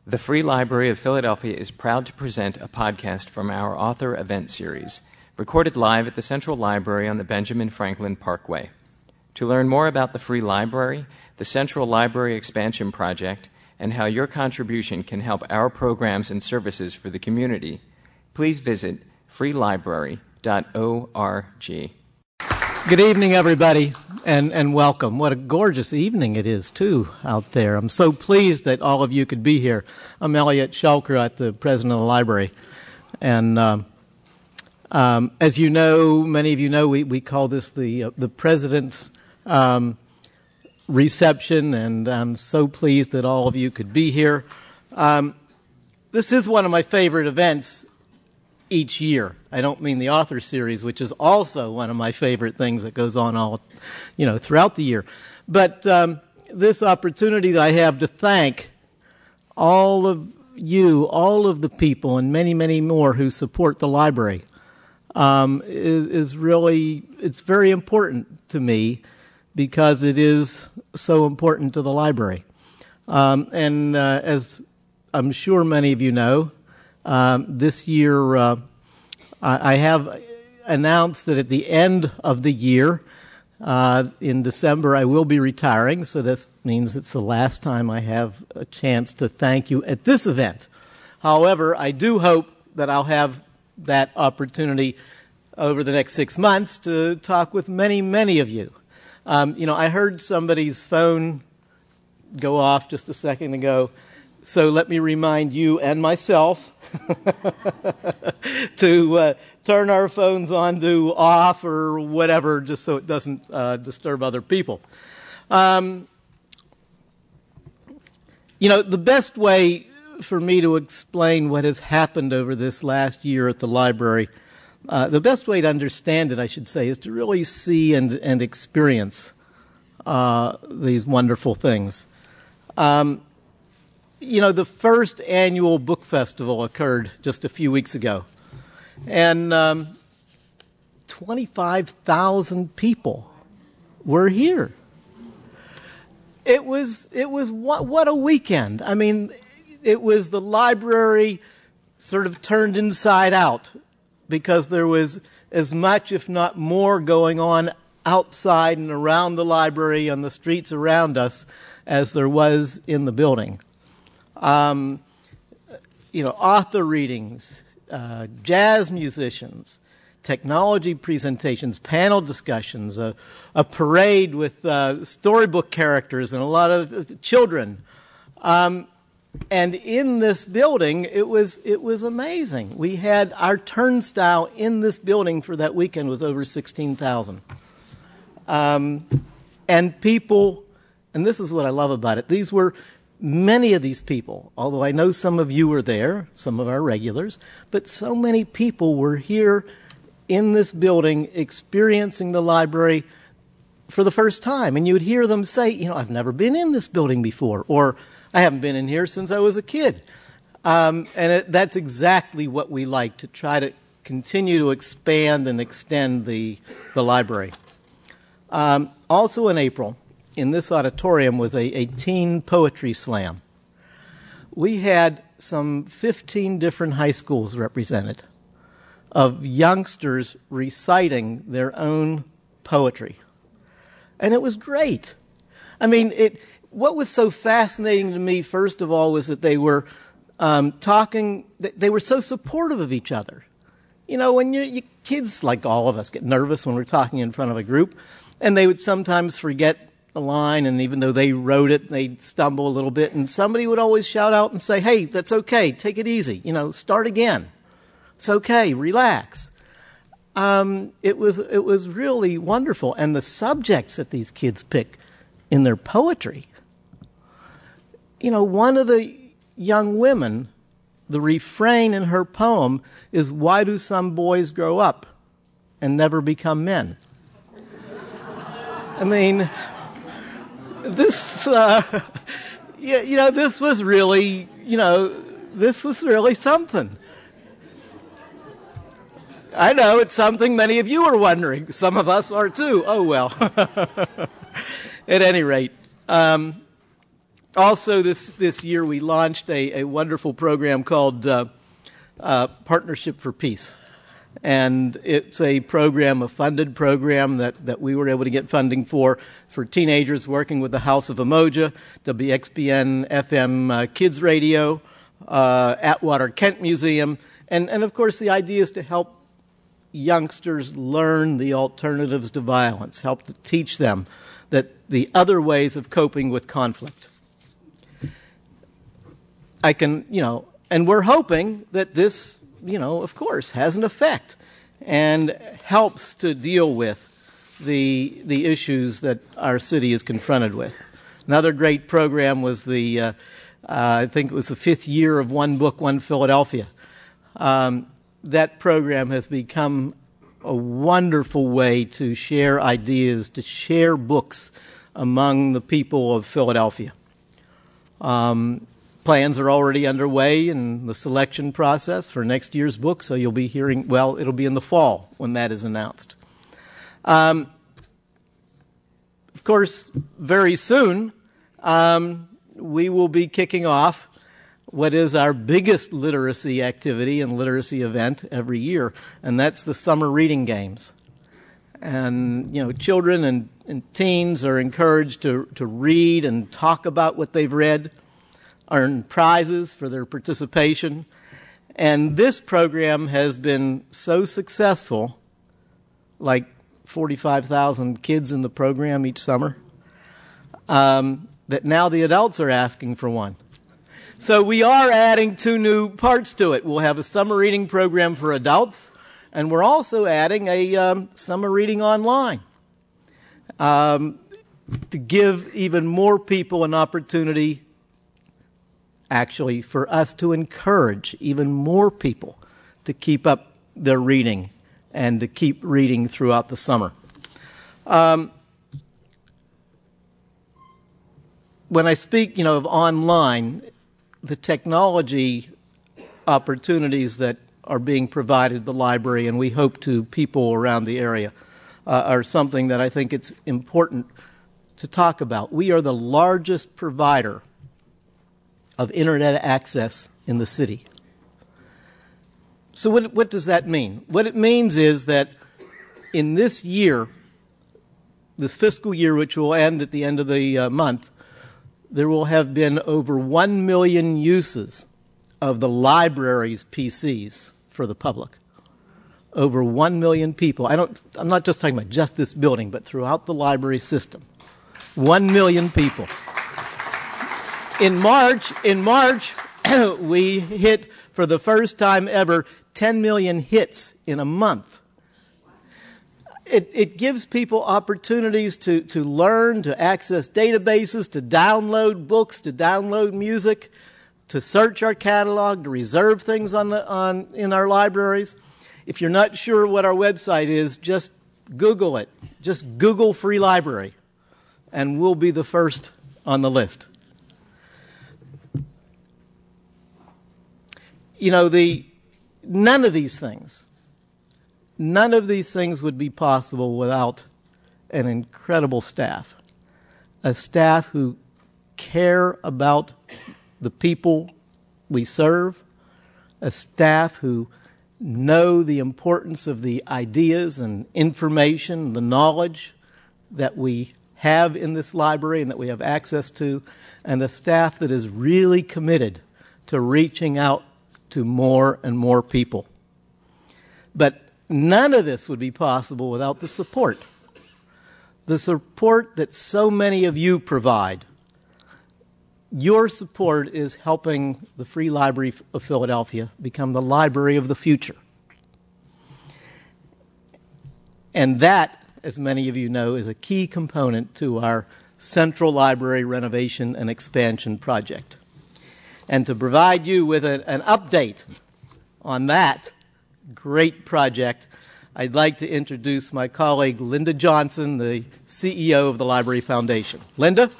The Free Library of Philadelphia is proud to present a podcast from our author event series, recorded live at the Central Library on the Benjamin Franklin Parkway. To learn more about the Free Library, the Central Library Expansion Project, and how your contribution can help our programs and services for the community, please visit freelibrary.org. Good evening, everybody, and welcome. What a gorgeous evening it is, too, out there. I'm so pleased that all of you could be here. I'm Elliot Shelker, the president of the library. And as you know, many of you know, we call this the president's reception, and I'm so pleased that all of you could be here. This is one of my favorite events each year. I don't mean the author series, which is also one of my favorite things that goes on all, throughout the year. But this opportunity that I have to thank all of you, all of the people, and many, many more who support the library is really, it's very important to me because it is so important to the library. And as I'm sure many of you know, this year, I have announced that at the end of the year, in December, I will be retiring. So this means it's the last time I have a chance to thank you at this event. However, I do hope that I'll have that opportunity over the next 6 months to talk with many, many of you. I heard somebody's phone go off just a second ago. So let me remind you and myself to turn our phones on to off or whatever, just so it doesn't disturb other people. The best way for me to explain what has happened over this last year at the library, the best way to understand it, I should say, is to really see and experience these wonderful things. The first annual book festival occurred just a few weeks ago, and 25,000 people were here. It was what a weekend. I mean, it was the library sort of turned inside out because there was as much, if not more, going on outside and around the library on the streets around us as there was in the building. Author readings, jazz musicians, technology presentations, panel discussions, a parade with storybook characters and a lot of children. And in this building, it was amazing. We had our turnstile in this building for that weekend was over 16,000. And people, and this is what I love about it, many of these people, although I know some of you were there, some of our regulars, but so many people were here in this building experiencing the library for the first time. And you would hear them say, I've never been in this building before, or I haven't been in here since I was a kid. That's exactly what we like, to try to continue to expand and extend the library. Also in April, in this auditorium was a teen poetry slam. We had some 15 different high schools represented of youngsters reciting their own poetry. And it was great. I mean, what was so fascinating to me, first of all, was that they were they were so supportive of each other. When you kids, like all of us, get nervous when we're talking in front of a group, and they would sometimes forget a line, and even though they wrote it, they'd stumble a little bit, and somebody would always shout out and say, "Hey, that's okay, take it easy, start again. It's okay, relax." It was really wonderful, and the subjects that these kids pick in their poetry. One of the young women, the refrain in her poem is, "Why do some boys grow up and never become men?" I mean, this, this was really, this was really something. I know it's something many of you are wondering. Some of us are too. Oh, well. At any rate, Also, this year we launched a wonderful program called Partnership for Peace. And it's a program, a funded program that we were able to get funding for teenagers working with the House of Umoja, WXBN FM Kids Radio, Atwater Kent Museum. And of course, the idea is to help youngsters learn the alternatives to violence, help to teach them that the other ways of coping with conflict. And we're hoping that this, of course, has an effect and helps to deal with the issues that our city is confronted with. Another great program was I think it was the 5th year of One Book, One Philadelphia. That program has become a wonderful way to share ideas, to share books among the people of Philadelphia. Plans are already underway in the selection process for next year's book, so you'll be hearing, it'll be in the fall when that is announced. Of course, very soon, we will be kicking off what is our biggest literacy activity and literacy event every year, and that's the Summer Reading Games. And, children and teens are encouraged to read and talk about what they've read, earn prizes for their participation. And this program has been so successful, like 45,000 kids in the program each summer, that now the adults are asking for one. So we are adding 2 new parts to it. We'll have a summer reading program for adults, and we're also adding a summer reading online to give even more people an opportunity, actually, for us to encourage even more people to keep up their reading and to keep reading throughout the summer. When I speak, of online, the technology opportunities that are being provided at the library, and we hope to people around the area, are something that I think it's important to talk about. We are the largest provider of internet access in the city. So what does that mean? What it means is that in this year, this fiscal year, which will end at the end of the month, there will have been over 1 million uses of the library's PCs for the public. Over 1 million people. I'm not just talking about just this building, but throughout the library system. 1 million people. In March, we hit, for the first time ever, 10 million hits in a month. It gives people opportunities to learn, to access databases, to download books, to download music, to search our catalog, to reserve things in our libraries. If you're not sure what our website is, just Google it. Just Google Free Library, and we'll be the first on the list. None of these things would be possible without an incredible staff. A staff who care about the people we serve. A staff who know the importance of the ideas and information, the knowledge that we have in this library and that we have access to. And a staff that is really committed to reaching out to more and more people. But none of this would be possible without the support that so many of you provide. Your support is helping the Free Library of Philadelphia become the library of the future. And that, as many of you know, is a key component to our Central Library renovation and expansion project. And to provide you with an update on that great project, I'd like to introduce my colleague, Linda Johnson, the CEO of the Library Foundation. Linda?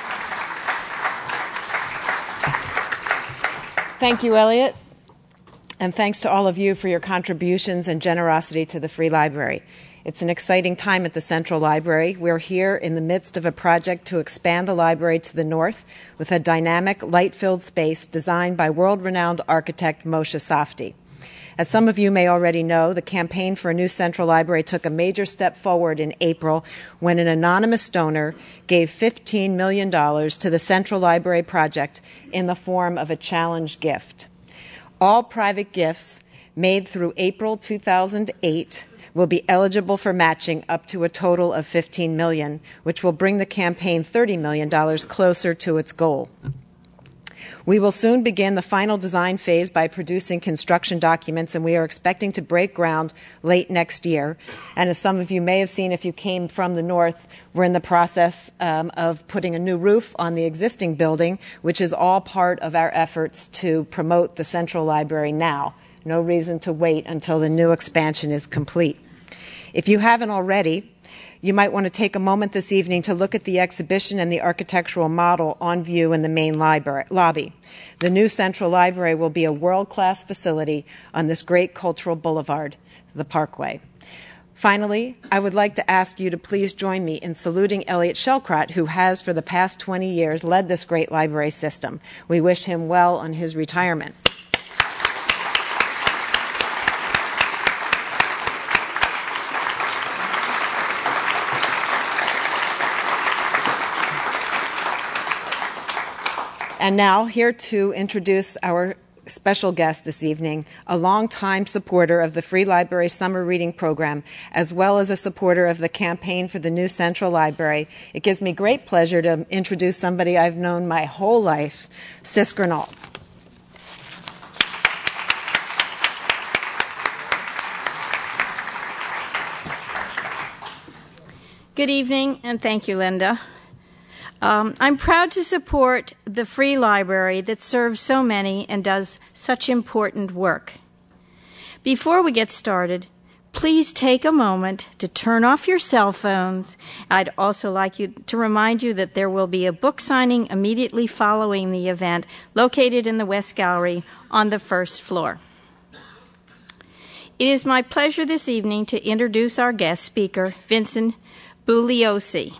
Thank you, Elliot. And thanks to all of you for your contributions and generosity to the Free Library. It's an exciting time at the Central Library. We're here in the midst of a project to expand the library to the north with a dynamic, light-filled space designed by world-renowned architect Moshe Safdie. As some of you may already know, the campaign for a new Central Library took a major step forward in April when an anonymous donor gave $15 million to the Central Library project in the form of a challenge gift. All private gifts made through April 2008 will be eligible for matching up to a total of $15 million, which will bring the campaign $30 million closer to its goal. We will soon begin the final design phase by producing construction documents, and we are expecting to break ground late next year. And as some of you may have seen if you came from the north, we're in the process of putting a new roof on the existing building, which is all part of our efforts to promote the Central Library now. No reason to wait until the new expansion is complete. If you haven't already, you might want to take a moment this evening to look at the exhibition and the architectural model on view in the main lobby. The new Central Library will be a world-class facility on this great cultural boulevard, the Parkway. Finally, I would like to ask you to please join me in saluting Elliot Shellcrott, who has for the past 20 years led this great library system. We wish him well on his retirement. And now, here to introduce our special guest this evening, a longtime supporter of the Free Library Summer Reading Program, as well as a supporter of the campaign for the new Central Library. It gives me great pleasure to introduce somebody I've known my whole life, Sis Gernald. Good evening, and thank you, Linda. I'm proud to support the Free Library that serves so many and does such important work. Before we get started, please take a moment to turn off your cell phones. I'd also like to remind you that there will be a book signing immediately following the event located in the West Gallery on the first floor. It is my pleasure this evening to introduce our guest speaker, Vincent Bugliosi.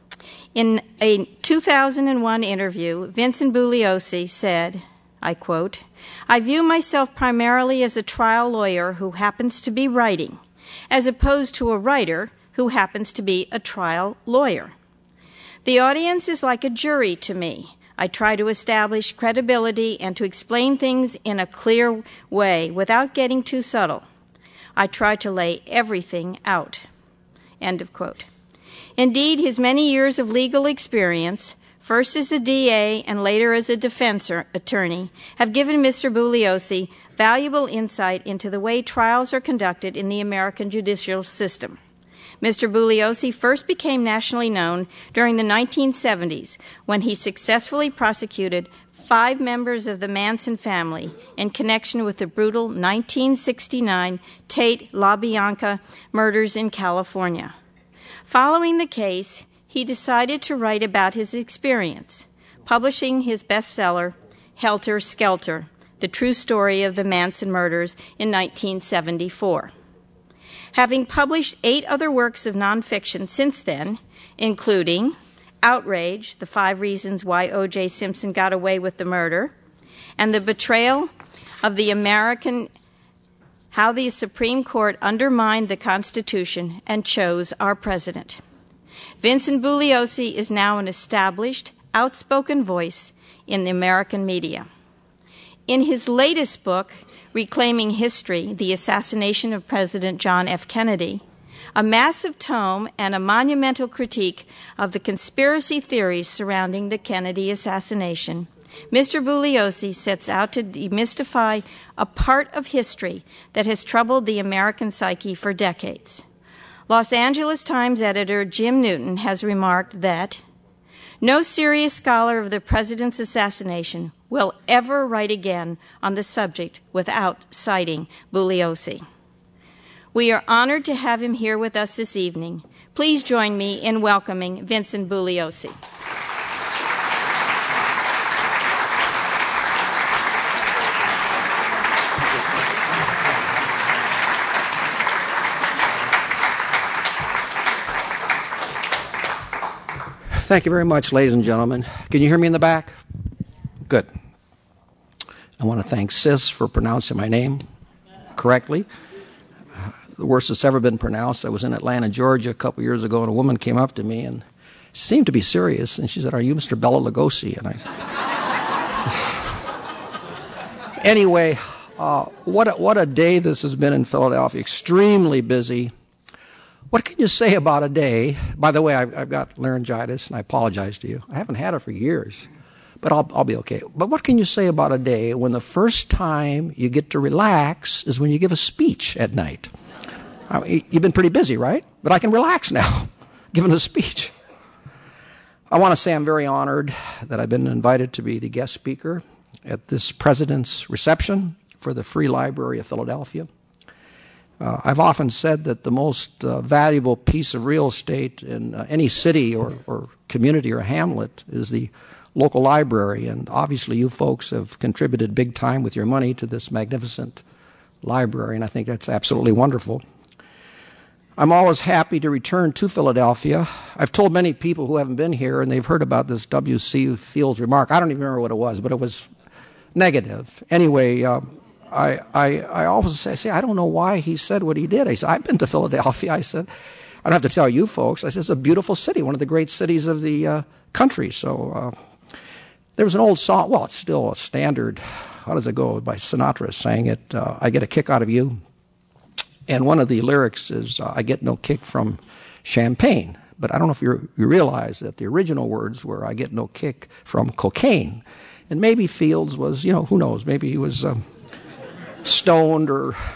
In a 2001 interview, Vincent Bugliosi said, I quote, "I view myself primarily as a trial lawyer who happens to be writing, as opposed to a writer who happens to be a trial lawyer. The audience is like a jury to me. I try to establish credibility and to explain things in a clear way without getting too subtle. I try to lay everything out." End of quote. Indeed, his many years of legal experience, first as a DA and later as a defense attorney, have given Mr. Bugliosi valuable insight into the way trials are conducted in the American judicial system. Mr. Bugliosi first became nationally known during the 1970s when he successfully prosecuted 5 members of the Manson family in connection with the brutal 1969 Tate LaBianca murders in California. Following the case, he decided to write about his experience, publishing his bestseller, Helter Skelter, The True Story of the Manson Murders in 1974. Having published 8 other works of nonfiction since then, including Outrage, The 5 Reasons Why O.J. Simpson Got Away with the Murder, and The Betrayal of the American, How the Supreme Court Undermined the Constitution and Chose Our President. Vincent Bugliosi is now an established, outspoken voice in the American media. In his latest book, Reclaiming History, The Assassination of President John F. Kennedy, a massive tome and a monumental critique of the conspiracy theories surrounding the Kennedy assassination, Mr. Bugliosi sets out to demystify a part of history that has troubled the American psyche for decades. Los Angeles Times editor Jim Newton has remarked that no serious scholar of the president's assassination will ever write again on the subject without citing Bugliosi. We are honored to have him here with us this evening. Please join me in welcoming Vincent Bugliosi. Thank you very much, ladies and gentlemen. Can you hear me in the back? Good. I want to thank Sis for pronouncing my name correctly. The worst it's ever been pronounced. I was in Atlanta, Georgia a couple years ago, and a woman came up to me and seemed to be serious, and she said, "Are you Mr. Bela Lugosi?" And I said, anyway, what a day this has been in Philadelphia. Extremely busy. What can you say about a day? By the way, I've got laryngitis, and I apologize to you. I haven't had it for years, but I'll be okay. But what can you say about a day when the first time you get to relax is when you give a speech at night? I mean, you've been pretty busy, right? But I can relax now, giving a speech. I want to say I'm very honored that I've been invited to be the guest speaker at this President's reception for the Free Library of Philadelphia. I've often said that the most valuable piece of real estate in any city or community or hamlet is the local library, and obviously you folks have contributed big time with your money to this magnificent library, and I think that's absolutely wonderful. I'm always happy to return to Philadelphia. I've told many people who haven't been here, and they've heard about this W.C. Fields remark. I don't even remember what it was, but it was negative. Anyway, I always say, I don't know why he said what he did. I said, I've been to Philadelphia. I said, I don't have to tell you folks. I said, it's a beautiful city, one of the great cities of the country. So there was an old song. Well, it's still a standard. How does it go? By Sinatra sang it, I get a kick out of you. And one of the lyrics is, I get no kick from champagne. But I don't know if you realize that the original words were, I get no kick from cocaine. And maybe Fields was, who knows, maybe he was stoned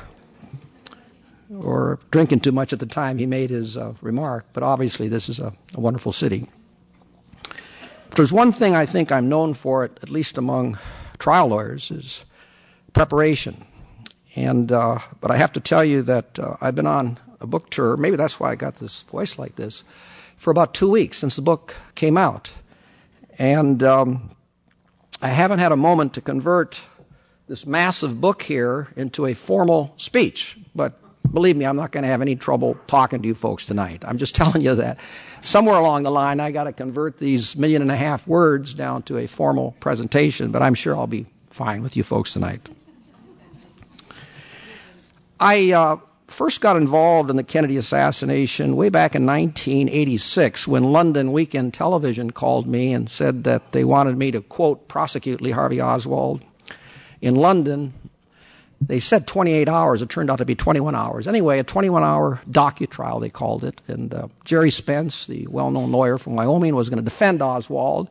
or drinking too much at the time he made his remark. But obviously this is a wonderful city. If there's one thing I think I'm known for, at least among trial lawyers, is preparation. But I have to tell you that I've been on a book tour, maybe that's why I got this voice like this, for about 2 weeks since the book came out. And I haven't had a moment to convert this massive book here into a formal speech. But believe me, I'm not going to have any trouble talking to you folks tonight. I'm just telling you that somewhere along the line I got to convert these 1.5 million words down to a formal presentation, but I'm sure I'll be fine with you folks tonight. I first got involved in the Kennedy assassination way back in 1986 when London Weekend Television called me and said that they wanted me to, quote, prosecute Lee Harvey Oswald. In London, they said 28 hours. It turned out to be 21 hours. Anyway, a 21-hour docu-trial, they called it. And Jerry Spence, the well-known lawyer from Wyoming, was going to defend Oswald.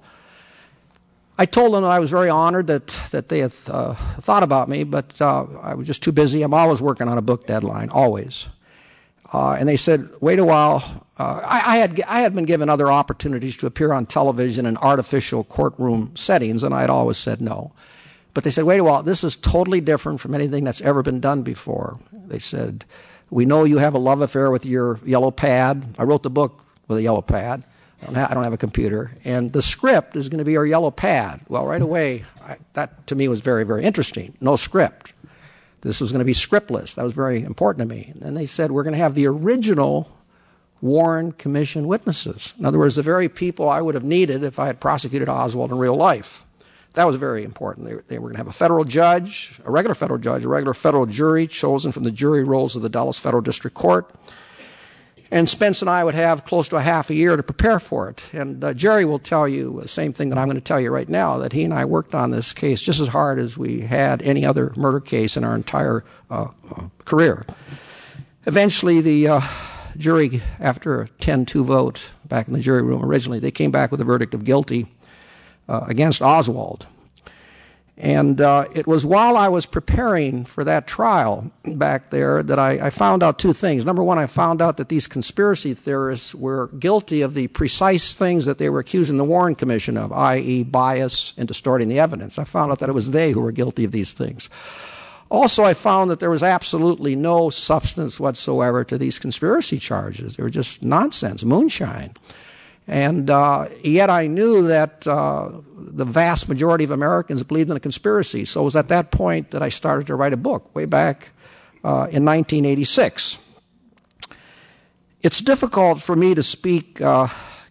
I told them that I was very honored that they had thought about me, but I was just too busy. I'm always working on a book deadline, always. And they said, wait a while. I had been given other opportunities to appear on television in artificial courtroom settings, and I had always said no. But they said, wait a while, this is totally different from anything that's ever been done before. They said, we know you have a love affair with your yellow pad. I wrote the book with a yellow pad. I don't have a computer. And the script is going to be our yellow pad. Well, right away, that to me was very, very interesting. No script. This was going to be scriptless. That was very important to me. And they said, we're going to have the original Warren Commission witnesses. In other words, the very people I would have needed if I had prosecuted Oswald in real life. That was very important. They were going to have a federal judge, a regular federal jury chosen from the jury rolls of the Dallas Federal District Court. And Spence and I would have close to a half a year to prepare for it. And Jerry will tell you the same thing that I'm going to tell you right now, that he and I worked on this case just as hard as we had any other murder case in our entire career. Eventually, the jury, after a 10-2 vote back in the jury room originally, they came back with a verdict of guilty against Oswald. And it was while I was preparing for that trial back there that I found out two things. Number one, I found out that these conspiracy theorists were guilty of the precise things that they were accusing the Warren Commission of, i.e. bias and distorting the evidence. I found out that it was they who were guilty of these things. Also, I found that there was absolutely no substance whatsoever to these conspiracy charges. They were just nonsense, moonshine. And yet I knew that the vast majority of Americans believed in a conspiracy. So it was at that point that I started to write a book, way back in 1986. It's difficult for me to speak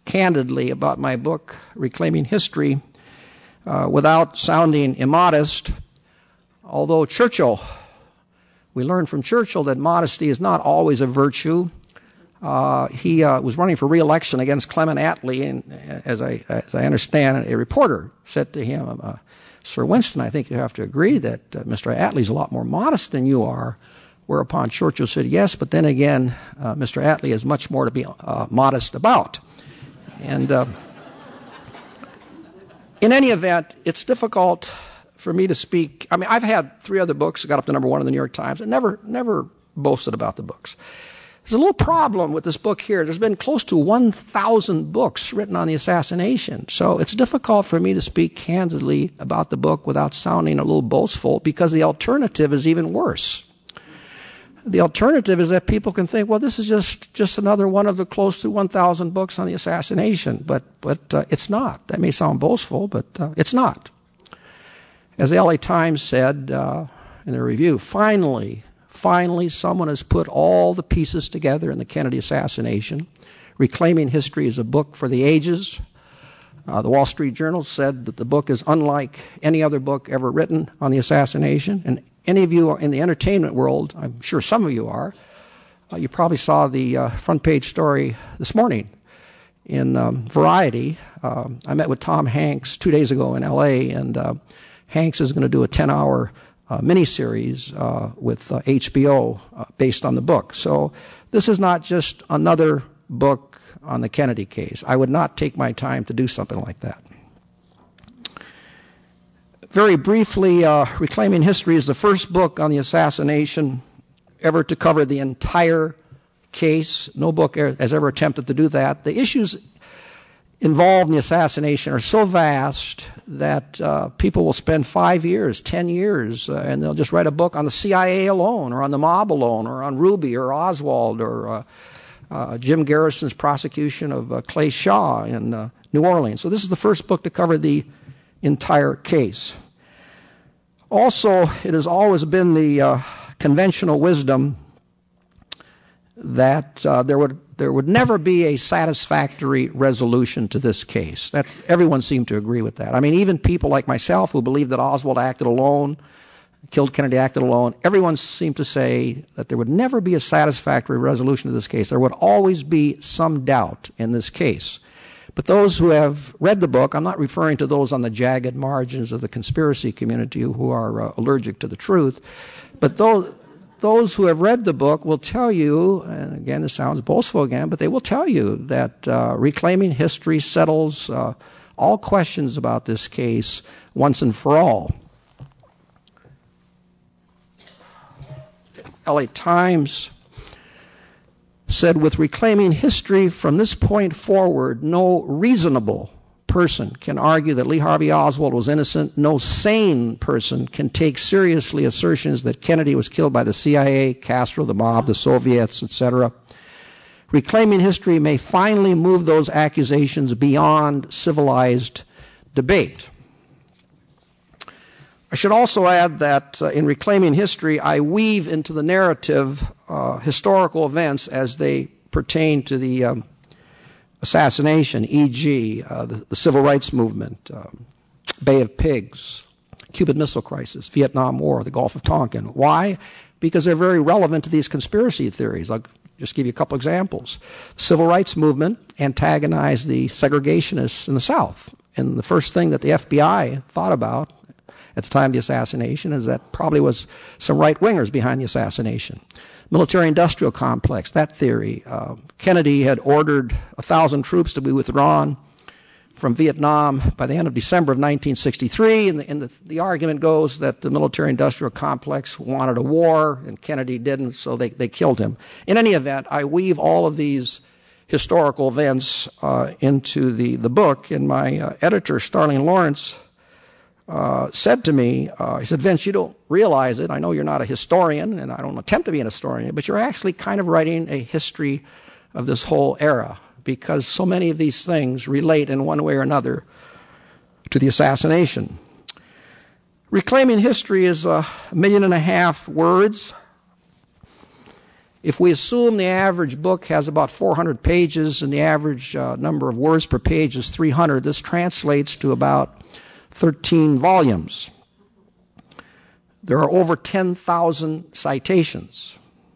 candidly about my book, Reclaiming History, without sounding immodest. Although we learned from Churchill that modesty is not always a virtue. He was running for re-election against Clement Attlee, and as I understand, a reporter said to him, Sir Winston, I think you have to agree that Mr. Attlee is a lot more modest than you are. Whereupon Churchill said, yes, but then again, Mr. Attlee has much more to be modest about. And in any event, it's difficult for me to speak. I mean, I've had 3 other books that got up to #1 in the New York Times, and never boasted about the books. There's a little problem with this book here. There's been close to 1,000 books written on the assassination. So it's difficult for me to speak candidly about the book without sounding a little boastful, because the alternative is even worse. The alternative is that people can think, well, this is just another one of the close to 1,000 books on the assassination. But it's not. That may sound boastful, but it's not. As the LA Times said in their review, finally, someone has put all the pieces together in the Kennedy assassination. Reclaiming History is a book for the ages. The Wall Street Journal said that the book is unlike any other book ever written on the assassination. And any of you are in the entertainment world, I'm sure some of you are, you probably saw the front page story this morning in Variety. I met with Tom Hanks 2 days ago in L.A., and Hanks is going to do a 10-hour miniseries with HBO based on the book. So this is not just another book on the Kennedy case. I would not take my time to do something like that. Very briefly, Reclaiming History is the first book on the assassination ever to cover the entire case. No book has ever attempted to do that. The issues involved in the assassination are so vast that people will spend 5 years, 10 years, and they'll just write a book on the CIA alone, or on the mob alone, or on Ruby, or Oswald, or Jim Garrison's prosecution of Clay Shaw in New Orleans. So this is the first book to cover the entire case. Also, it has always been the conventional wisdom that there would never be a satisfactory resolution to this case. Everyone seemed to agree with that. I mean, even people like myself who believe that Oswald acted alone, killed Kennedy acted alone, everyone seemed to say that there would never be a satisfactory resolution to this case. There would always be some doubt in this case. But those who have read the book, I'm not referring to those on the jagged margins of the conspiracy community who are allergic to the truth, but those who have read the book will tell you, and again, this sounds boastful again, but they will tell you that Reclaiming History settles all questions about this case once and for all. LA Times said, with Reclaiming History, from this point forward, no reasonable person can argue that Lee Harvey Oswald was innocent. No sane person can take seriously assertions that Kennedy was killed by the CIA, Castro, the mob, the Soviets, etc. Reclaiming History may finally move those accusations beyond civilized debate. I should also add that in Reclaiming History, I weave into the narrative historical events as they pertain to the assassination, e.g., the Civil Rights Movement, Bay of Pigs, Cuban Missile Crisis, Vietnam War, the Gulf of Tonkin. Why? Because they're very relevant to these conspiracy theories. I'll just give you a couple examples. The Civil Rights Movement antagonized the segregationists in the South. And the first thing that the FBI thought about at the time of the assassination is that probably was some right-wingers behind the assassination. Military-industrial complex, that theory. Kennedy had ordered 1,000 troops to be withdrawn from Vietnam by the end of December of 1963, and the argument goes that the military-industrial complex wanted a war, and Kennedy didn't, so they killed him. In any event, I weave all of these historical events into the book, and my editor, Starling Lawrence, said to me, he said, Vince, you don't realize it. I know you're not a historian, and I don't attempt to be an historian, but you're actually kind of writing a history of this whole era, because so many of these things relate in one way or another to the assassination. Reclaiming History is 1.5 million words, If we assume the average book has about 400 pages and the average number of words per page is 300, this translates to about 13 volumes. There are over 10,000 citations.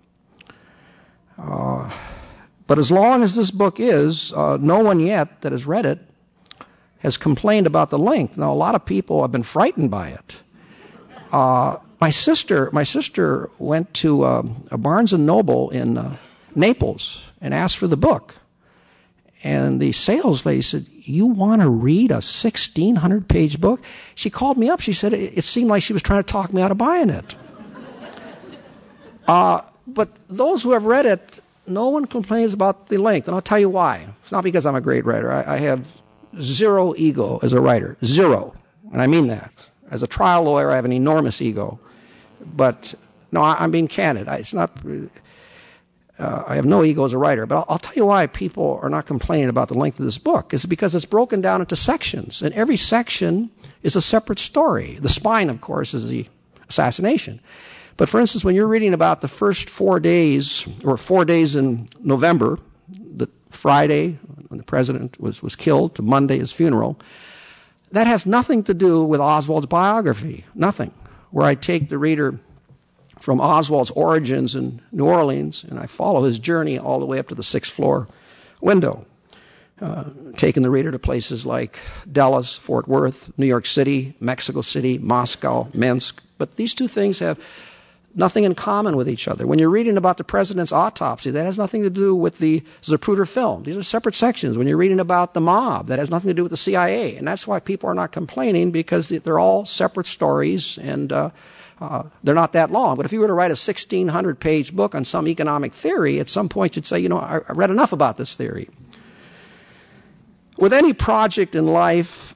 But as long as this book is, no one yet that has read it has complained about the length. Now, a lot of people have been frightened by it. My sister went to a Barnes & Noble in Naples and asked for the book. And the sales lady said, "You want to read a 1,600-page book?" She called me up. She said it seemed like she was trying to talk me out of buying it. But those who have read it, no one complains about the length. And I'll tell you why. It's not because I'm a great writer. I have zero ego as a writer. Zero. And I mean that. As a trial lawyer, I have an enormous ego. But, no, I'm being candid. I have no ego as a writer. But I'll tell you why people are not complaining about the length of this book. It's because it's broken down into sections. And every section is a separate story. The spine, of course, is the assassination. But, for instance, when you're reading about the first 4 days, or 4 days in November, the Friday when the president was killed, to Monday, his funeral, that has nothing to do with Oswald's biography. Nothing. Where I take the reader from Oswald's origins in New Orleans, and I follow his journey all the way up to the 6th floor window, taking the reader to places like Dallas, Fort Worth, New York City, Mexico City, Moscow, Minsk. But these two things have nothing in common with each other. When you're reading about the president's autopsy, that has nothing to do with the Zapruder film. These are separate sections. When you're reading about the mob, that has nothing to do with the CIA. And that's why people are not complaining, because they're all separate stories, and they're not that long. But if you were to write a 1,600-page book on some economic theory, at some point you'd say, I read enough about this theory. With any project in life,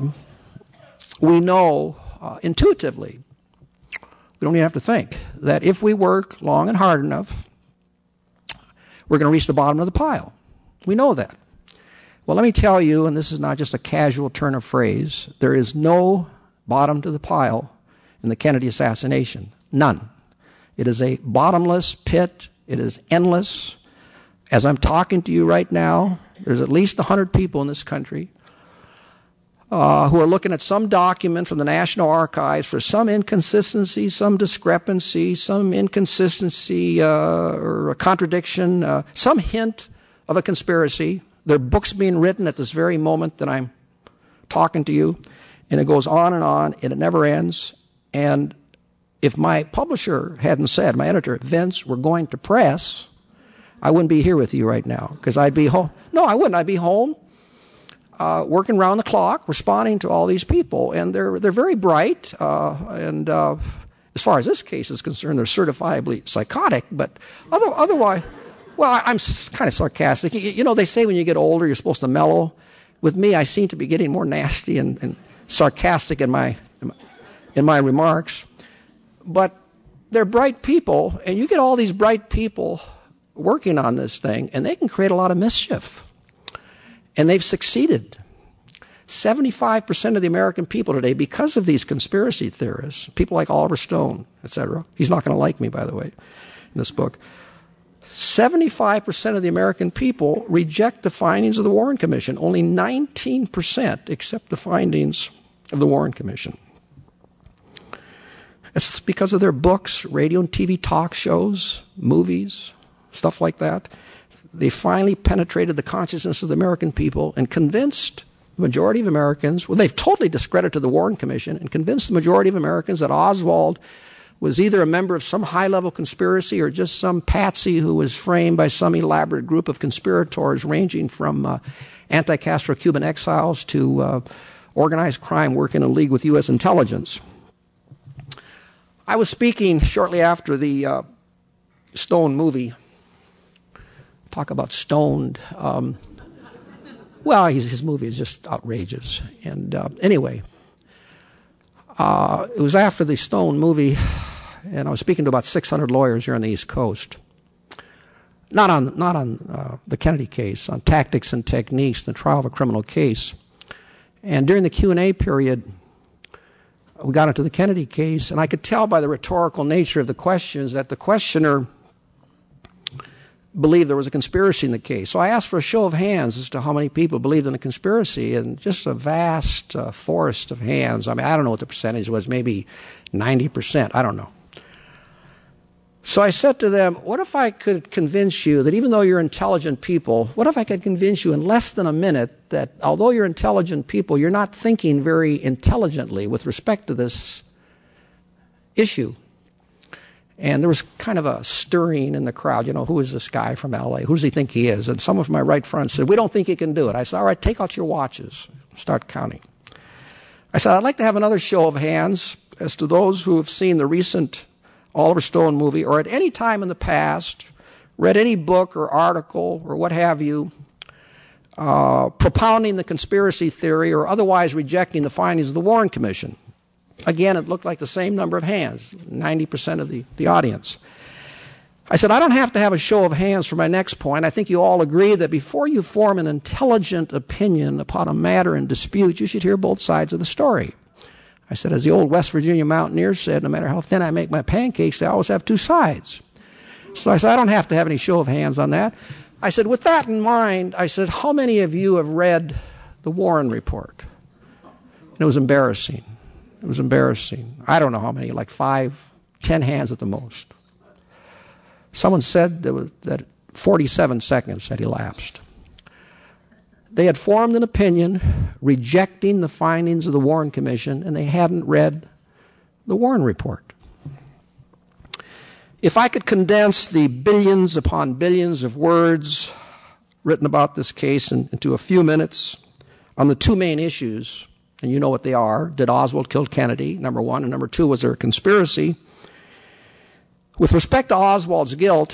we know intuitively, we don't even have to think, that if we work long and hard enough, we're going to reach the bottom of the pile. We know that. Well, let me tell you, and this is not just a casual turn of phrase, there is no bottom to the pile in the Kennedy assassination. None. It is a bottomless pit. It is endless. As I'm talking to you right now, there's at least 100 people in this country who are looking at some document from the National Archives for some inconsistency, some discrepancy, some inconsistency or a contradiction, some hint of a conspiracy. There are books being written at this very moment that I'm talking to you, and it goes on, and it never ends. And if my publisher hadn't said, my editor, "Vince, we're going to press," I wouldn't be here with you right now, because I'd be home. No, I wouldn't. I'd be home working around the clock, responding to all these people. And they're very bright. And as far as this case is concerned, they're certifiably psychotic. But otherwise, well, I'm kind of sarcastic. They say when you get older, you're supposed to mellow. With me, I seem to be getting more nasty and sarcastic in my remarks. But they're bright people, and you get all these bright people working on this thing, and they can create a lot of mischief. And they've succeeded. 75% of the American people today, because of these conspiracy theorists, people like Oliver Stone, etc. He's not going to like me, by the way, in this book. 75% of the American people reject the findings of the Warren Commission. Only 19% accept the findings of the Warren Commission. It's because of their books, radio and TV talk shows, movies, stuff like that. They finally penetrated the consciousness of the American people and convinced the majority of Americans, well, they've totally discredited the Warren Commission and convinced the majority of Americans that Oswald was either a member of some high-level conspiracy or just some patsy who was framed by some elaborate group of conspirators ranging from anti-Castro Cuban exiles to organized crime working in league with U.S. intelligence. I was speaking shortly after the Stone movie. Talk about stoned. Well, his movie is just outrageous. And anyway, it was after the Stone movie, and I was speaking to about 600 lawyers here on the East Coast. Not on the Kennedy case, on tactics and techniques in the trial of a criminal case. And during the Q&A period, we got into the Kennedy case, and I could tell by the rhetorical nature of the questions that the questioner believed there was a conspiracy in the case. So I asked for a show of hands as to how many people believed in a conspiracy, and just a vast forest of hands. I mean, I don't know what the percentage was, maybe 90%. I don't know. So I said to them, what if I could convince you that even though you're intelligent people, what if I could convince you in less than a minute that although you're intelligent people, you're not thinking very intelligently with respect to this issue? And there was kind of a stirring in the crowd. You know, who is this guy from L.A.? Who does he think he is? And some of my right friends said, we don't think he can do it. I said, all right, take out your watches. Start counting. I said, I'd like to have another show of hands as to those who have seen the recent Oliver Stone movie or at any time in the past read any book or article or what have you propounding the conspiracy theory or otherwise rejecting the findings of the Warren Commission. Again, it looked like the same number of hands, 90% of the audience. I said, I don't have to have a show of hands for my next point. I think you all agree that before you form an intelligent opinion upon a matter in dispute, you should hear both sides of the story. I said, as the old West Virginia mountaineers said, no matter how thin I make my pancakes, they always have two sides. So I said, I don't have to have any show of hands on that. I said, with that in mind, I said, how many of you have read the Warren Report? And it was embarrassing. It was embarrassing. I don't know how many, like 5, 10 hands at the most. Someone said that 47 seconds had elapsed. They had formed an opinion rejecting the findings of the Warren Commission, and they hadn't read the Warren Report. If I could condense the billions upon billions of words written about this case into a few minutes on the two main issues, and you know what they are. Did Oswald kill Kennedy, number one, and number two, was there a conspiracy? With respect to Oswald's guilt,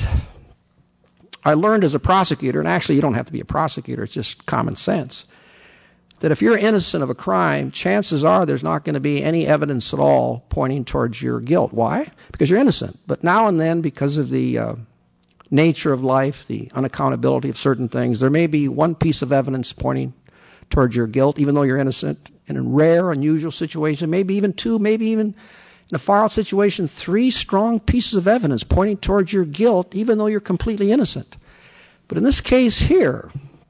I learned as a prosecutor, and actually you don't have to be a prosecutor, it's just common sense, that if you're innocent of a crime, chances are there's not going to be any evidence at all pointing towards your guilt. Why? Because you're innocent. But now and then, because of the nature of life, the unaccountability of certain things, there may be one piece of evidence pointing towards your guilt, even though you're innocent. And in rare, unusual situations, maybe even two, maybe even in a far-out situation, 3 strong pieces of evidence pointing towards your guilt, even though you're completely innocent. But in this case here,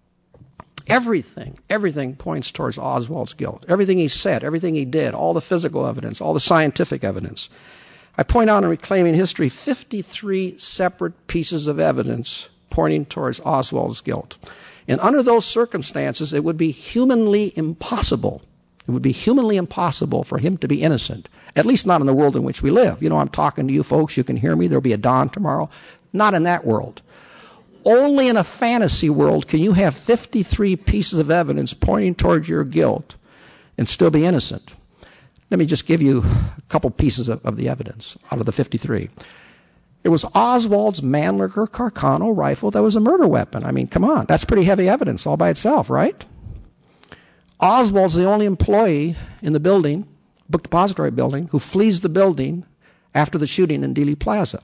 everything points towards Oswald's guilt. Everything he said, everything he did, all the physical evidence, all the scientific evidence. I point out in Reclaiming History 53 separate pieces of evidence pointing towards Oswald's guilt. And under those circumstances, it would be humanly impossible. It would be humanly impossible for him to be innocent, at least not in the world in which we live. You know, I'm talking to you folks. You can hear me. There'll be a dawn tomorrow. Not in that world. Only in a fantasy world can you have 53 pieces of evidence pointing towards your guilt and still be innocent. Let me just give you a couple pieces of the evidence out of the 53. It was Oswald's Mannlicher Carcano rifle that was a murder weapon. I mean, come on. That's pretty heavy evidence all by itself, right? Oswald's the only employee in the building, book depository building, who flees the building after the shooting in Dealey Plaza.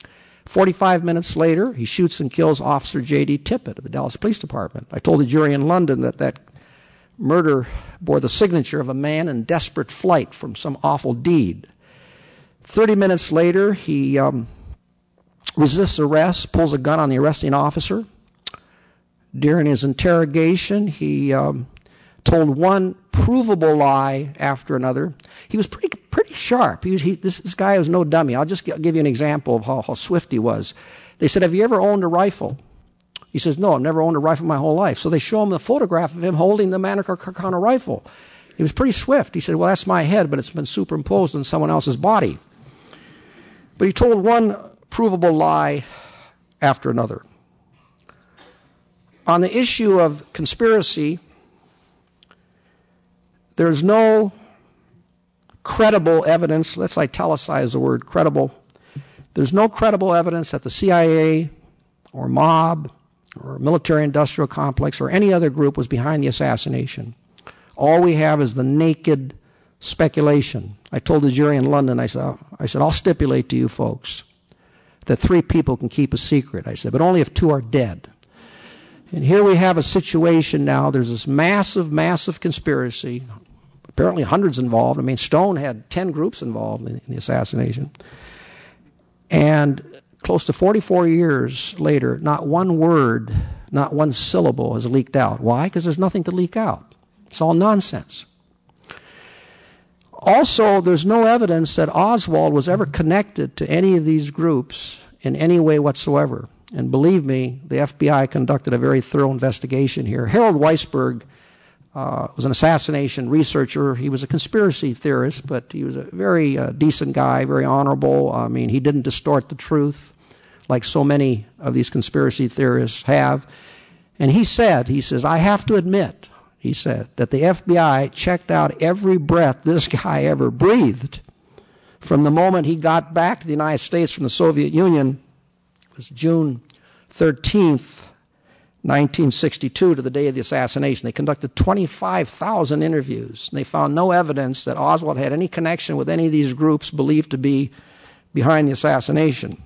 45 minutes later, he shoots and kills Officer J.D. Tippett of the Dallas Police Department. I told the jury in London that murder bore the signature of a man in desperate flight from some awful deed. 30 minutes later, he resists arrest, pulls a gun on the arresting officer. During his interrogation, he told one provable lie after another. He was pretty sharp. This guy was no dummy. I'll just give you an example of how swift he was. They said, have you ever owned a rifle? He says, no, I've never owned a rifle my whole life. So they show him the photograph of him holding the Mannlicher Carcano rifle. He was pretty swift. He said, well, that's my head, but it's been superimposed on someone else's body. But he told one provable lie after another. On the issue of conspiracy, there's no credible evidence. Let's italicize the word credible. There's no credible evidence that the CIA or mob or military-industrial complex or any other group was behind the assassination. All we have is the naked speculation. I told the jury in London, I said, I'll stipulate to you folks that 3 people can keep a secret. I said, but only if 2 are dead. And here we have a situation now. There's this massive conspiracy. Apparently hundreds involved. I mean, Stone had 10 groups involved in the assassination. And close to 44 years later, not one word, not one syllable has leaked out. Why? Because there's nothing to leak out. It's all nonsense. Also, there's no evidence that Oswald was ever connected to any of these groups in any way whatsoever. And believe me, the FBI conducted a very thorough investigation here. Harold Weisberg was an assassination researcher. He was a conspiracy theorist, but he was a very decent guy, very honorable. I mean, he didn't distort the truth like so many of these conspiracy theorists have. And he says, I have to admit, he said, that the FBI checked out every breath this guy ever breathed from the moment he got back to the United States from the Soviet Union. It was June 13th, 1962, to the day of the assassination. They conducted 25,000 interviews, and they found no evidence that Oswald had any connection with any of these groups believed to be behind the assassination.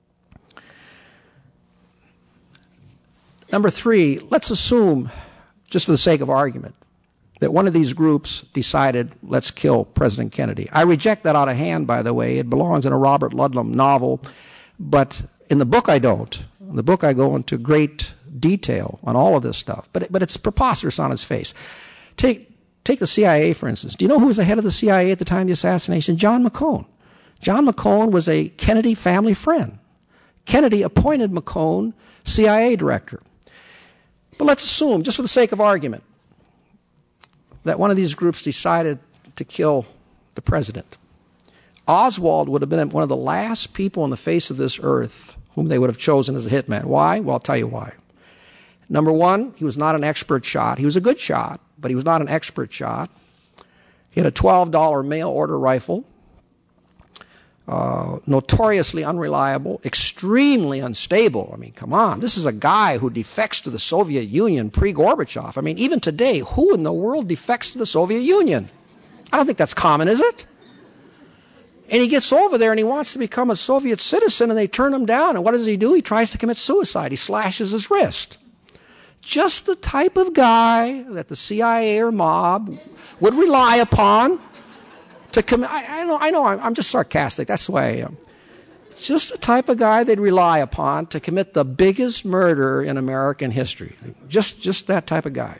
Number three, let's assume, just for the sake of argument, that one of these groups decided, let's kill President Kennedy. I reject that out of hand, by the way. It belongs in a Robert Ludlum novel, but in the book I don't. In the book I go into great detail on all of this stuff, but it's preposterous on its face. Take the CIA, for instance. Do you know who was the head of the CIA at the time of the assassination? John McCone. John McCone was a Kennedy family friend. Kennedy appointed McCone CIA director. But let's assume, just for the sake of argument, that one of these groups decided to kill the president. Oswald would have been one of the last people on the face of this earth whom they would have chosen as a hitman. Why? Well, I'll tell you why. Number one, he was not an expert shot. He was a good shot, but he was not an expert shot. He had a $12 mail-order rifle, notoriously unreliable, extremely unstable. I mean, come on. This is a guy who defects to the Soviet Union pre-Gorbachev. I mean, even today, who in the world defects to the Soviet Union? I don't think that's common, is it? And he gets over there and he wants to become a Soviet citizen, and they turn him down. And what does he do? He tries to commit suicide. He slashes his wrist. Just the type of guy that the CIA or mob would rely upon to commit. I know, I'm just sarcastic. That's the way I am. Just the type of guy they'd rely upon to commit the biggest murder in American history. Just that type of guy.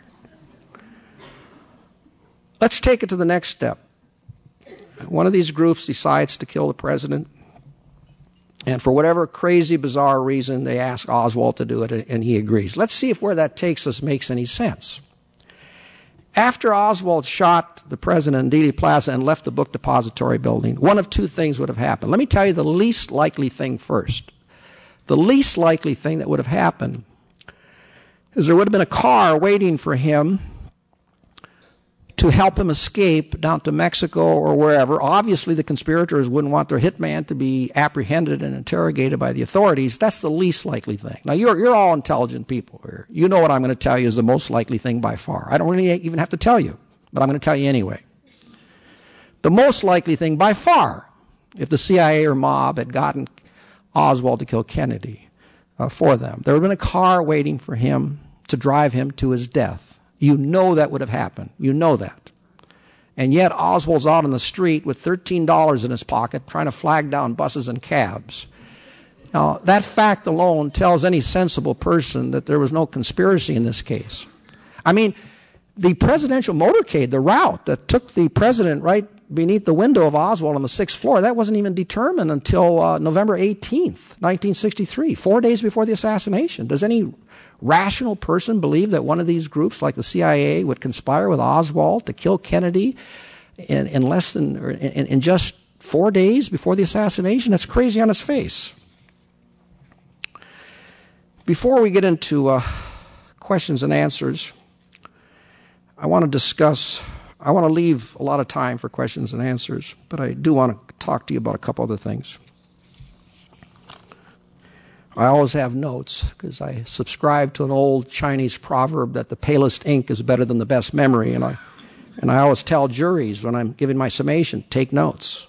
Let's take it to the next step. One of these groups decides to kill the president, and for whatever crazy, bizarre reason, they ask Oswald to do it, and he agrees. Let's see if where that takes us makes any sense. After Oswald shot the president in Dealey Plaza and left the book depository building, one of two things would have happened. Let me tell you the least likely thing first. The least likely thing that would have happened is there would have been a car waiting for him to help him escape down to Mexico or wherever. Obviously, the conspirators wouldn't want their hitman to be apprehended and interrogated by the authorities. That's the least likely thing. Now, you're all intelligent people here. You know what I'm going to tell you is the most likely thing by far. I don't really even have to tell you, but I'm going to tell you anyway. The most likely thing by far, if the CIA or mob had gotten Oswald to kill Kennedy for them, there would have been a car waiting for him to drive him to his death. You know that would have happened. You know that. And yet Oswald's out on the street with $13 in his pocket trying to flag down buses and cabs. Now, that fact alone tells any sensible person that there was no conspiracy in this case. I mean, the presidential motorcade, the route that took the president right beneath the window of Oswald on the 6th floor, that wasn't even determined until November 18th, 1963, 4 days before the assassination. Does any rational person believe that one of these groups, like the CIA, would conspire with Oswald to kill Kennedy in just 4 days before the assassination? That's crazy on its face. Before we get into questions and answers, I want to leave a lot of time for questions and answers, but I do want to talk to you about a couple other things. I always have notes because I subscribe to an old Chinese proverb that the palest ink is better than the best memory, and I always tell juries when I'm giving my summation, take notes.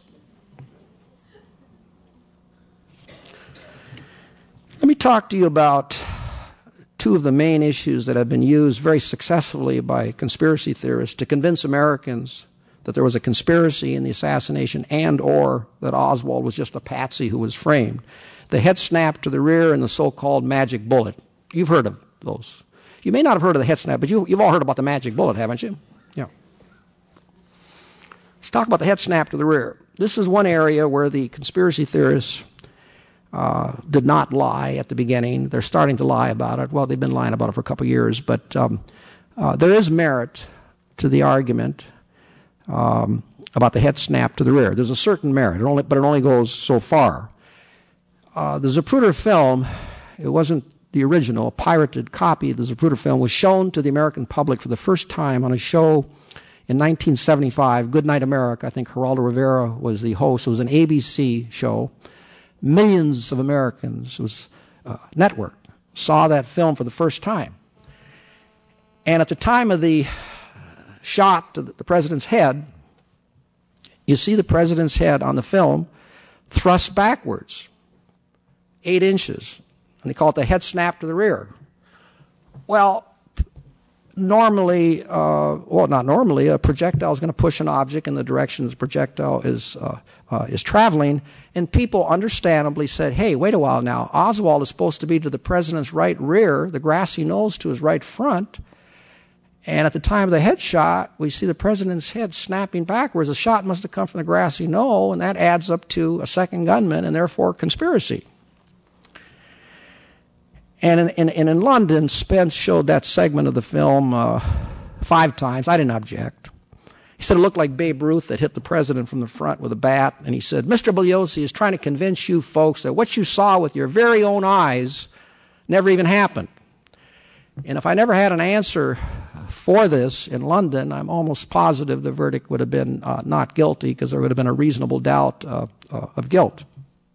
Let me talk to you about two of the main issues that have been used very successfully by conspiracy theorists to convince Americans that there was a conspiracy in the assassination and or that Oswald was just a patsy who was framed. the head snap to the rear, and the so-called magic bullet. You've heard of those. You may not have heard of the head snap, but you've all heard about the magic bullet, haven't you? Yeah. Let's talk about the head snap to the rear. This is one area where the conspiracy theorists did not lie at the beginning. They're starting to lie about it. Well, they've been lying about it for a couple of years, but there is merit to the argument about the head snap to the rear. There's a certain merit, but it only goes so far. The Zapruder film, it wasn't the original, a pirated copy of the Zapruder film, was shown to the American public for the first time on a show in 1975, Good Night America. I think Geraldo Rivera was the host. It was an ABC show. Millions of Americans, it was network, saw that film for the first time. And at the time of the shot to the president's head, you see the president's head on the film thrust backwards 8 inches. And they call it the head snap to the rear. Well, normally, not normally, a projectile is going to push an object in the direction the projectile is traveling, and people understandably said, hey, wait a while now, Oswald is supposed to be to the president's right rear, the grassy knoll to his right front, and at the time of the headshot, we see the president's head snapping backwards. The shot must have come from the grassy knoll, and that adds up to a second gunman, and therefore conspiracy. And in London, Spence showed that segment of the film 5 times. I didn't object. He said it looked like Babe Ruth that hit the president from the front with a bat. And he said, Mr. Bugliosi is trying to convince you folks that what you saw with your very own eyes never even happened. And if I never had an answer for this in London, I'm almost positive the verdict would have been not guilty, because there would have been a reasonable doubt of guilt.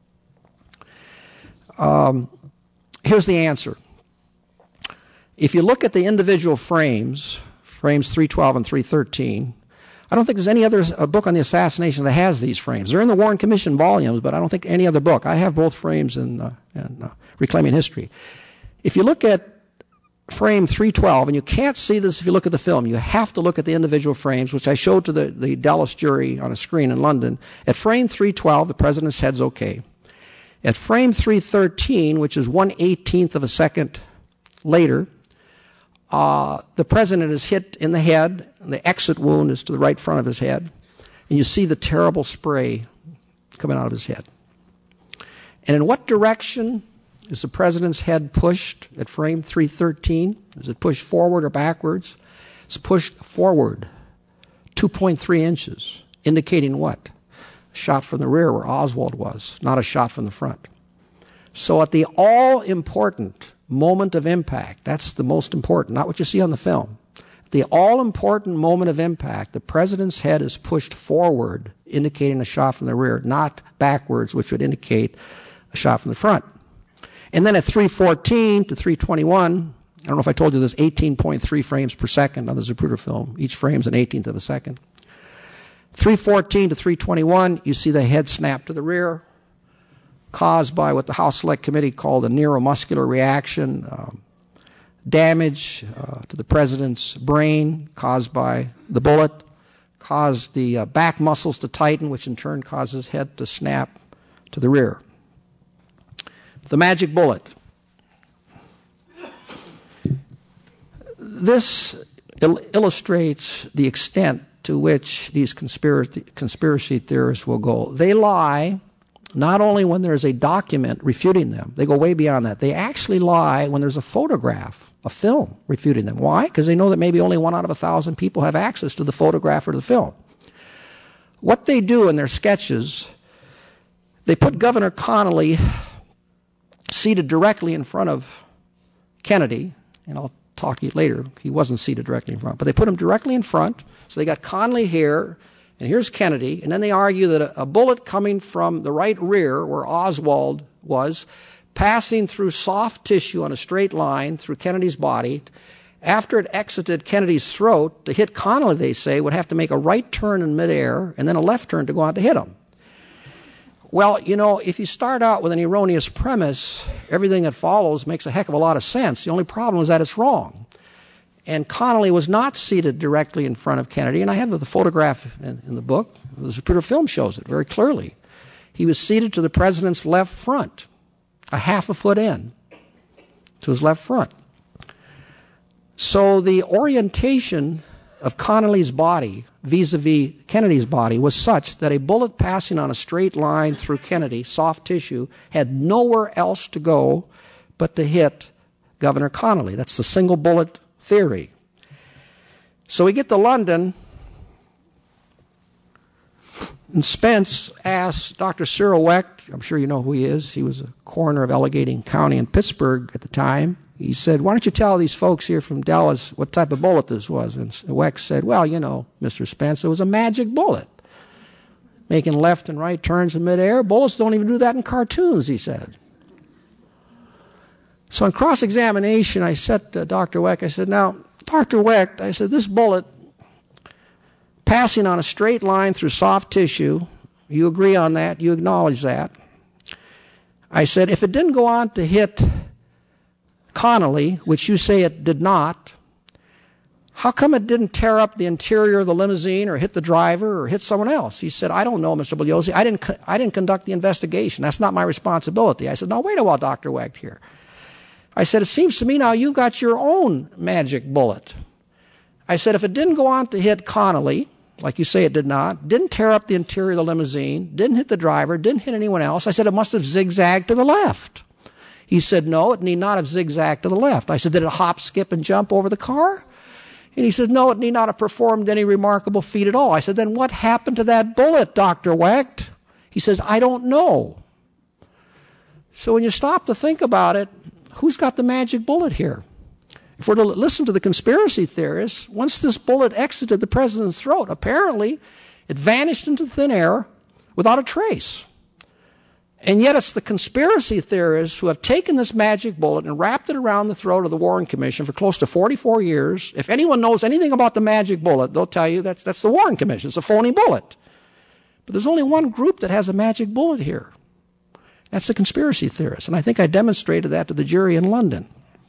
Here's the answer. If you look at the individual frames 312 and 313, I don't think there's any other book on the assassination that has these frames. They're in the Warren Commission volumes, but I don't think any other book. I have both frames in Reclaiming History. If you look at frame 312, and you can't see this if you look at the film, you have to look at the individual frames, which I showed to the Dallas jury on a screen in London. At frame 312, the president's head's okay. At frame 313, which is 1/18 of a second later, the president is hit in the head, and the exit wound is to the right front of his head, and you see the terrible spray coming out of his head. And in what direction is the president's head pushed at frame 313? Is it pushed forward or backwards? It's pushed forward 2.3 inches, indicating what? A shot from the rear where Oswald was, not a shot from the front. So at the all-important moment of impact, that's the most important, not what you see on the film. The all-important moment of impact, the president's head is pushed forward, indicating a shot from the rear, not backwards, which would indicate a shot from the front. And then at 314 to 321, I don't know if I told you there's 18.3 frames per second on the Zapruder film. Each frame's an 18th of a second. 314 to 321, you see the head snap to the rear, caused by what the House Select Committee called a neuromuscular reaction, damage to the president's brain caused by the bullet, caused the back muscles to tighten, which in turn causes his head to snap to the rear. The magic bullet. This illustrates the extent to which these conspiracy theorists will go. They lie not only when there's a document refuting them. They go way beyond that. They actually lie when there's a photograph, a film refuting them. Why? Because they know that maybe only 1 out of 1,000 people have access to the photograph or the film. What they do in their sketches, they put Governor Connally seated directly in front of Kennedy, and I'll talk to you later. He wasn't seated directly in front, but they put him directly in front. So they got Connally here, and here's Kennedy, and then they argue that a bullet coming from the right rear, where Oswald was, passing through soft tissue on a straight line through Kennedy's body, after it exited Kennedy's throat, to hit Connally, they say, would have to make a right turn in midair and then a left turn to go on to hit him. Well, you know, if you start out with an erroneous premise, everything that follows makes a heck of a lot of sense. The only problem is that it's wrong. And Connally was not seated directly in front of Kennedy, and I have the photograph in the book. The Zapruder film shows it very clearly. He was seated to the president's left front. a half a foot in to his left front. So the orientation of Connolly's body vis-a-vis Kennedy's body was such that a bullet passing on a straight line through Kennedy, soft tissue, had nowhere else to go but to hit Governor Connolly. That's the single bullet theory. So we get to London, and Spence asked Dr. Cyril Wecht, I'm sure you know who he is, he was a coroner of Allegheny County in Pittsburgh at the time. He said, why don't you tell these folks here from Dallas what type of bullet this was? And Wecht said, well, you know, Mr. Spence, it was a magic bullet. Making left and right turns in midair. Bullets don't even do that in cartoons, he said. So in cross-examination, I said to Dr. Wecht, I said, now, Dr. Wecht, I said, this bullet passing on a straight line through soft tissue, you agree on that, you acknowledge that. I said, if it didn't go on to hit Connolly, which you say it did not, how come it didn't tear up the interior of the limousine or hit the driver or hit someone else? He said, I don't know, Mr. Bugliosi. I didn't conduct the investigation. That's not my responsibility. I said, now, wait a while, Dr. Wecht here. I said, it seems to me now you got your own magic bullet. I said, if it didn't go on to hit Connolly, like you say it did not, didn't tear up the interior of the limousine, didn't hit the driver, didn't hit anyone else, I said, it must have zigzagged to the left. He said, no, it need not have zigzagged to the left. I said, did it hop, skip, and jump over the car? And he said, no, it need not have performed any remarkable feat at all. I said, then what happened to that bullet, Dr. Wecht? He says, I don't know. So when you stop to think about it, who's got the magic bullet here? If we're to listen to the conspiracy theorists, once this bullet exited the president's throat, apparently it vanished into thin air without a trace. And yet it's the conspiracy theorists who have taken this magic bullet and wrapped it around the throat of the Warren Commission for close to 44 years. If anyone knows anything about the magic bullet, they'll tell you that's the Warren Commission. It's a phony bullet. But there's only one group that has a magic bullet here. That's the conspiracy theorists. And I think I demonstrated that to the jury in London.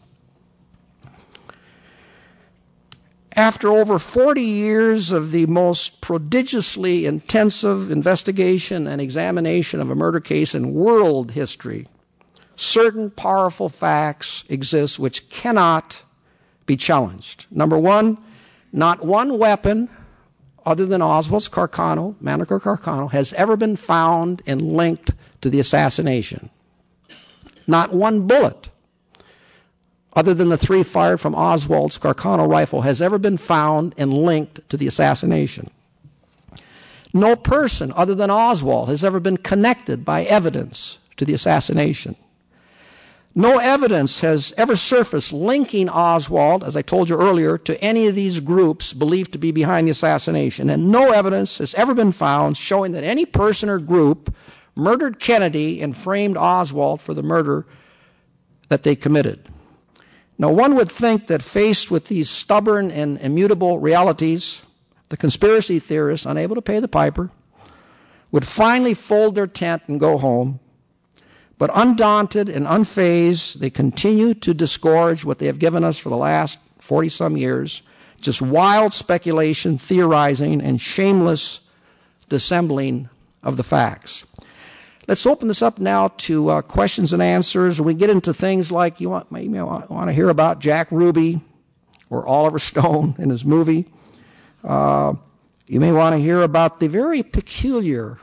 After over 40 years of the most prodigiously intensive investigation and examination of a murder case in world history, certain powerful facts exist which cannot be challenged. Number one, not one weapon other than Oswald's Carcano, Mannlicher Carcano, has ever been found and linked to the assassination. Not one bullet other than the 3 fired from Oswald's Carcano rifle has ever been found and linked to the assassination. No person other than Oswald has ever been connected by evidence to the assassination. No evidence has ever surfaced linking Oswald, as I told you earlier, to any of these groups believed to be behind the assassination. And no evidence has ever been found showing that any person or group murdered Kennedy and framed Oswald for the murder that they committed. Now, one would think that faced with these stubborn and immutable realities, the conspiracy theorists, unable to pay the piper, would finally fold their tent and go home. But undaunted and unfazed, they continue to disgorge what they have given us for the last 40-some years, just wild speculation, theorizing, and shameless dissembling of the facts. Let's open this up now to questions and answers. We get into things like you may want to hear about Jack Ruby or Oliver Stone in his movie. You may want to hear about the very peculiar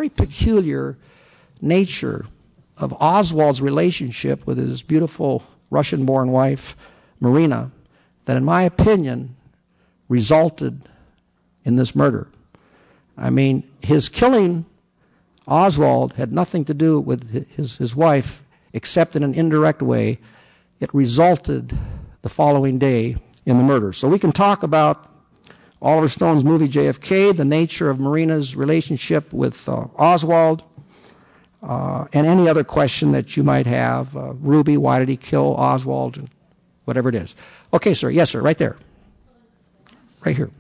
nature of Oswald's relationship with his beautiful Russian-born wife, Marina, that in my opinion resulted in this murder. I mean, his killing Oswald had nothing to do with his wife, except in an indirect way. It resulted the following day in the murder. So we can talk about Oliver Stone's movie JFK, the nature of Marina's relationship with Oswald, and any other question that you might have. Ruby, why did he kill Oswald? Whatever it is. Okay, sir. Yes, sir. Right there. Right here.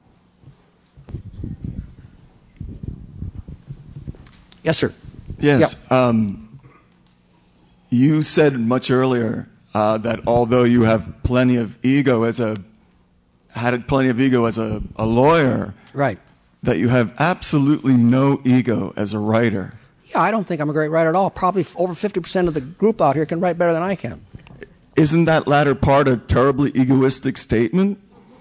Yes, sir. Yes. Yep. You said much earlier that although you have plenty of ego as a lawyer, right, that you have absolutely no ego as a writer. Yeah, I don't think I'm a great writer at all. Probably over 50% of the group out here can write better than I can. Isn't that latter part a terribly egoistic statement?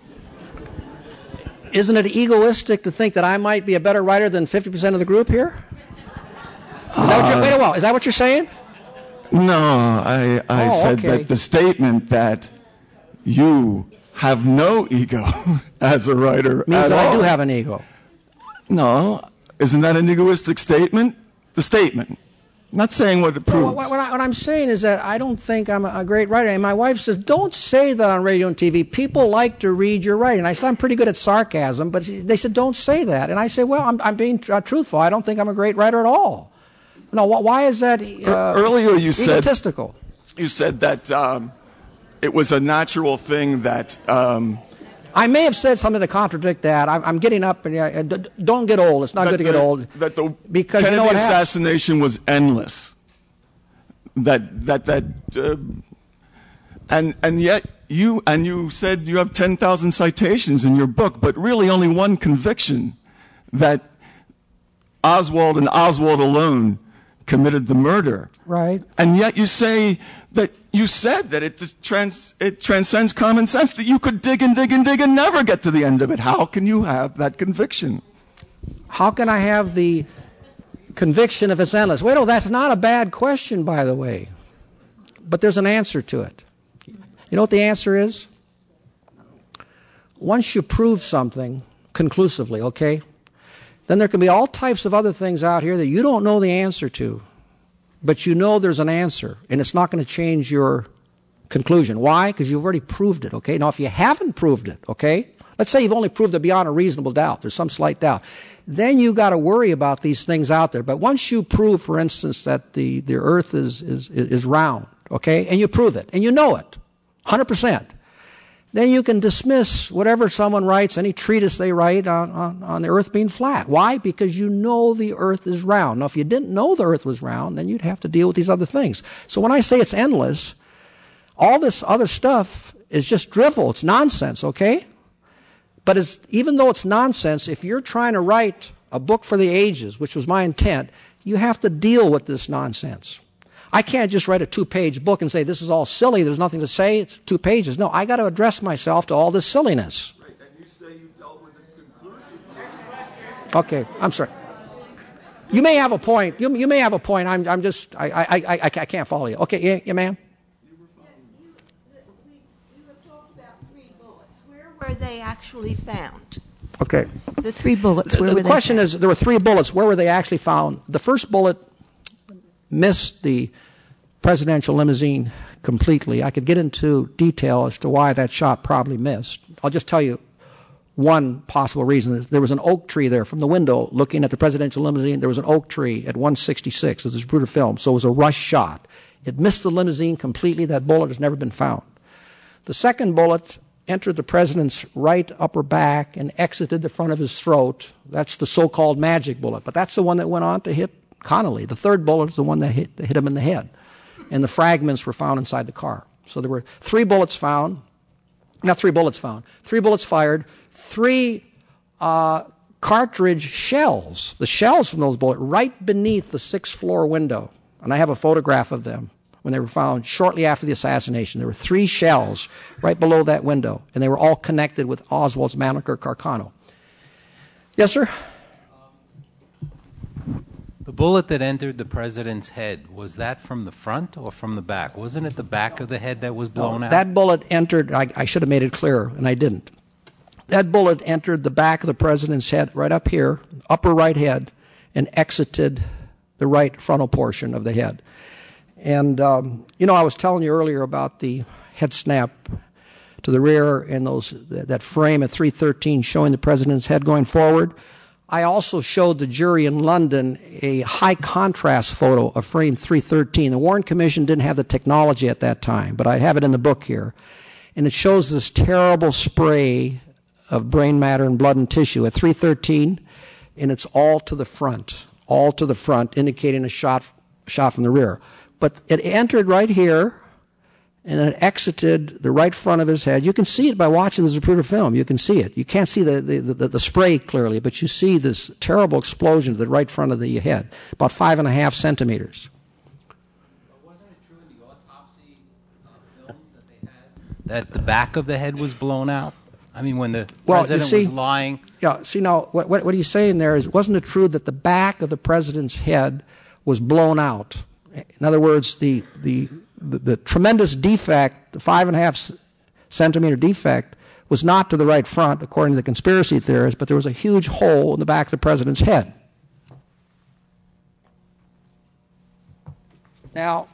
Isn't it egoistic to think that I might be a better writer than 50% of the group here? Is that what you're, wait a while, is that what you're saying? No, I said okay. that the statement that you have no ego as a writer Means at that all. I do have an ego. No, isn't that an egoistic statement? The statement. I'm not saying what it proves. What I'm saying is that I don't think I'm a great writer. And my wife says, don't say that on radio and TV. People like to read your writing. I said, I'm pretty good at sarcasm, but they said, don't say that. And I say, well, I'm being truthful. I don't think I'm a great writer at all. No, why is that earlier you egotistical? You said that it was a natural thing that... I may have said something to contradict that. I'm getting up, and don't get old. It's not good to get old. That the because Kennedy you know what assassination was endless. And yet you said you have 10,000 citations in your book, but really only one conviction, that Oswald and Oswald alone committed the murder. Right. And yet you say that you said that it transcends common sense, that you could dig and dig and dig and never get to the end of it. How can you have that conviction? How can I have the conviction if it's endless? Wait, that's not a bad question, by the way. But there's an answer to it. You know what the answer is? Once you prove something conclusively, okay, then there can be all types of other things out here that you don't know the answer to. But you know there's an answer, and it's not going to change your conclusion. Why? Because you've already proved it, okay? Now, if you haven't proved it, okay, let's say you've only proved it beyond a reasonable doubt, there's some slight doubt, then you've got to worry about these things out there. But once you prove, for instance, that the earth is round, okay, and you prove it, and you know it, 100%, then you can dismiss whatever someone writes, any treatise they write on the earth being flat. Why? Because you know the earth is round. Now, if you didn't know the earth was round, then you'd have to deal with these other things. So when I say it's endless, all this other stuff is just drivel. It's nonsense, okay? But even though it's nonsense, if you're trying to write a book for the ages, which was my intent, you have to deal with this nonsense. I can't just write a 2-page book and say, this is all silly, there's nothing to say, it's 2 pages. No, I got to address myself to all this silliness. Right, and you say you dealt with it conclusively. Okay, I'm sorry. You may have a point. You may have a point. I'm just, I can't follow you. Okay, yeah, ma'am? You have talked about 3 bullets. Where were they actually found? Okay. The 3 bullets, where were they The question found? is, there were 3 bullets. Where were they actually found? The first bullet missed the presidential limousine completely. I could get into detail as to why that shot probably missed. I'll just tell you one possible reason. Is there was an oak tree there from the window looking at the presidential limousine. There was an oak tree at 166. This is Zapruder film, so it was a rush shot. It missed the limousine completely. That bullet has never been found. The second bullet entered the president's right upper back and exited the front of his throat. That's the so-called magic bullet, but that's the one that went on to hit Connolly. The third bullet is the one that hit him in the head. And the fragments were found inside the car. So there were 3 bullets found. Not 3 bullets found. 3 bullets fired. 3 cartridge shells. The shells from those bullets right beneath the 6th floor window. And I have a photograph of them when they were found shortly after the assassination. There were 3 shells right below that window. And they were all connected with Oswald's moniker Carcano. Yes, sir? The bullet that entered the president's head, was that from the front or from the back? Wasn't it the back of the head that was blown out? That bullet entered, I should have made it clearer, and I didn't. That bullet entered the back of the president's head, right up here, upper right head, and exited the right frontal portion of the head. And, I was telling you earlier about the head snap to the rear and that frame at 313 showing the president's head going forward. I also showed the jury in London a high contrast photo of frame 313. The Warren Commission didn't have the technology at that time, but I have it in the book here. And it shows this terrible spray of brain matter and blood and tissue at 313, and it's all to the front, indicating a shot from the rear. But it entered right here, and then it exited the right front of his head. You can see it by watching the Zapruder film. You can see it. You can't see the spray clearly, but you see this terrible explosion to the right front of the head, about 5.5 centimeters. Wasn't it true in the autopsy films that they had that the back of the head was blown out? I mean, when the president was lying. Yeah. See, now what he's saying there is, wasn't it true that the back of the president's head was blown out? In other words, the tremendous defect, the 5.5 centimeter defect, was not to the right front, according to the conspiracy theorists, but there was a huge hole in the back of the president's head. Now,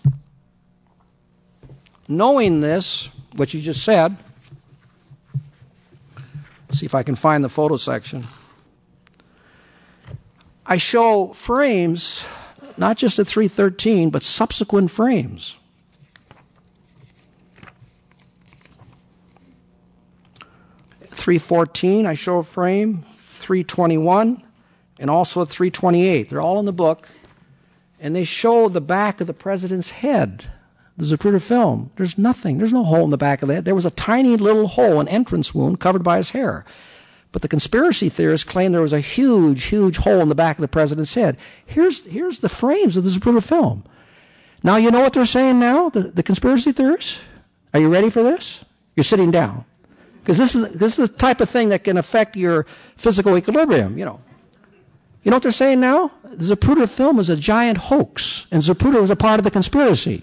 knowing this, what you just said, see if I can find the photo section. I show frames, not just at 313, but subsequent frames. At 314, I show a frame, 321, and also at 328. They're all in the book, and they show the back of the president's head. The Zapruder film. There's nothing. There's no hole in the back of the head. There was a tiny little hole, an entrance wound covered by his hair. But the conspiracy theorists claim there was a huge, huge hole in the back of the president's head. Here's the frames of the Zapruder film. Now, you know what they're saying now, the conspiracy theorists? Are you ready for this? You're sitting down. Because this is the type of thing that can affect your physical equilibrium, You know what they're saying now? The Zapruder film is a giant hoax, and Zapruder was a part of the conspiracy.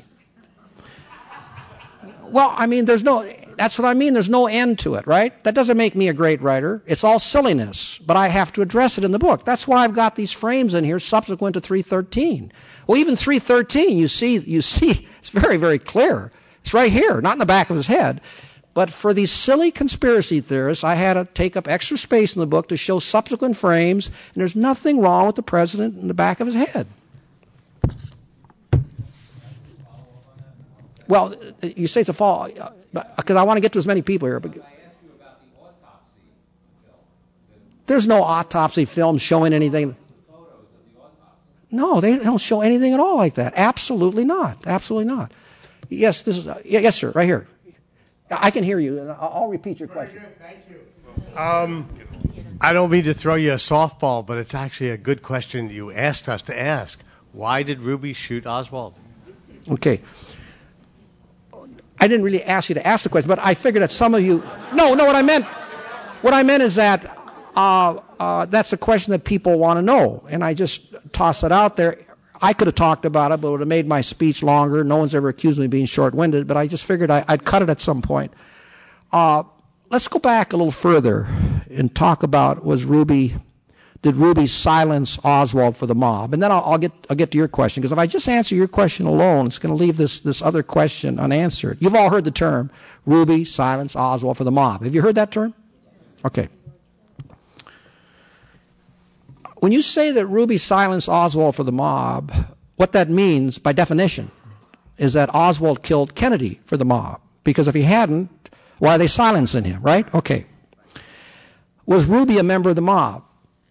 Well, I mean, that's what I mean. There's no end to it, right? That doesn't make me a great writer. It's all silliness, but I have to address it in the book. That's why I've got these frames in here subsequent to 313. Well, even 313, you see, it's very, very clear. It's right here, not in the back of his head. But for these silly conspiracy theorists, I had to take up extra space in the book to show subsequent frames, and there's nothing wrong with the president in the back of his head. Well, you say it's a fall, because I want to get to as many people here. But I asked you about the autopsy film. There's no autopsy film showing anything. Photos of the autopsy. No, they don't show anything at all like that. Absolutely not. Absolutely not. Yes, yes, sir, right here. I can hear you, and I'll repeat your question. Very good, thank you. I don't mean to throw you a softball, but it's actually a good question you asked us to ask. Why did Ruby shoot Oswald? Okay. I didn't really ask you to ask the question, but I figured that some of you... No, what I meant is that that's a question that people want to know, and I just toss it out there. I could have talked about it, but it would have made my speech longer. No one's ever accused me of being short-winded, but I just figured I'd cut it at some point. Let's go back a little further and talk about did Ruby silence Oswald for the mob? And then I'll get to your question, because if I just answer your question alone, it's going to leave this other question unanswered. You've all heard the term, Ruby silenced Oswald for the mob. Have you heard that term? Okay. When you say that Ruby silenced Oswald for the mob, what that means, by definition, is that Oswald killed Kennedy for the mob. Because if he hadn't, why are they silencing him, right? Okay. Was Ruby a member of the mob?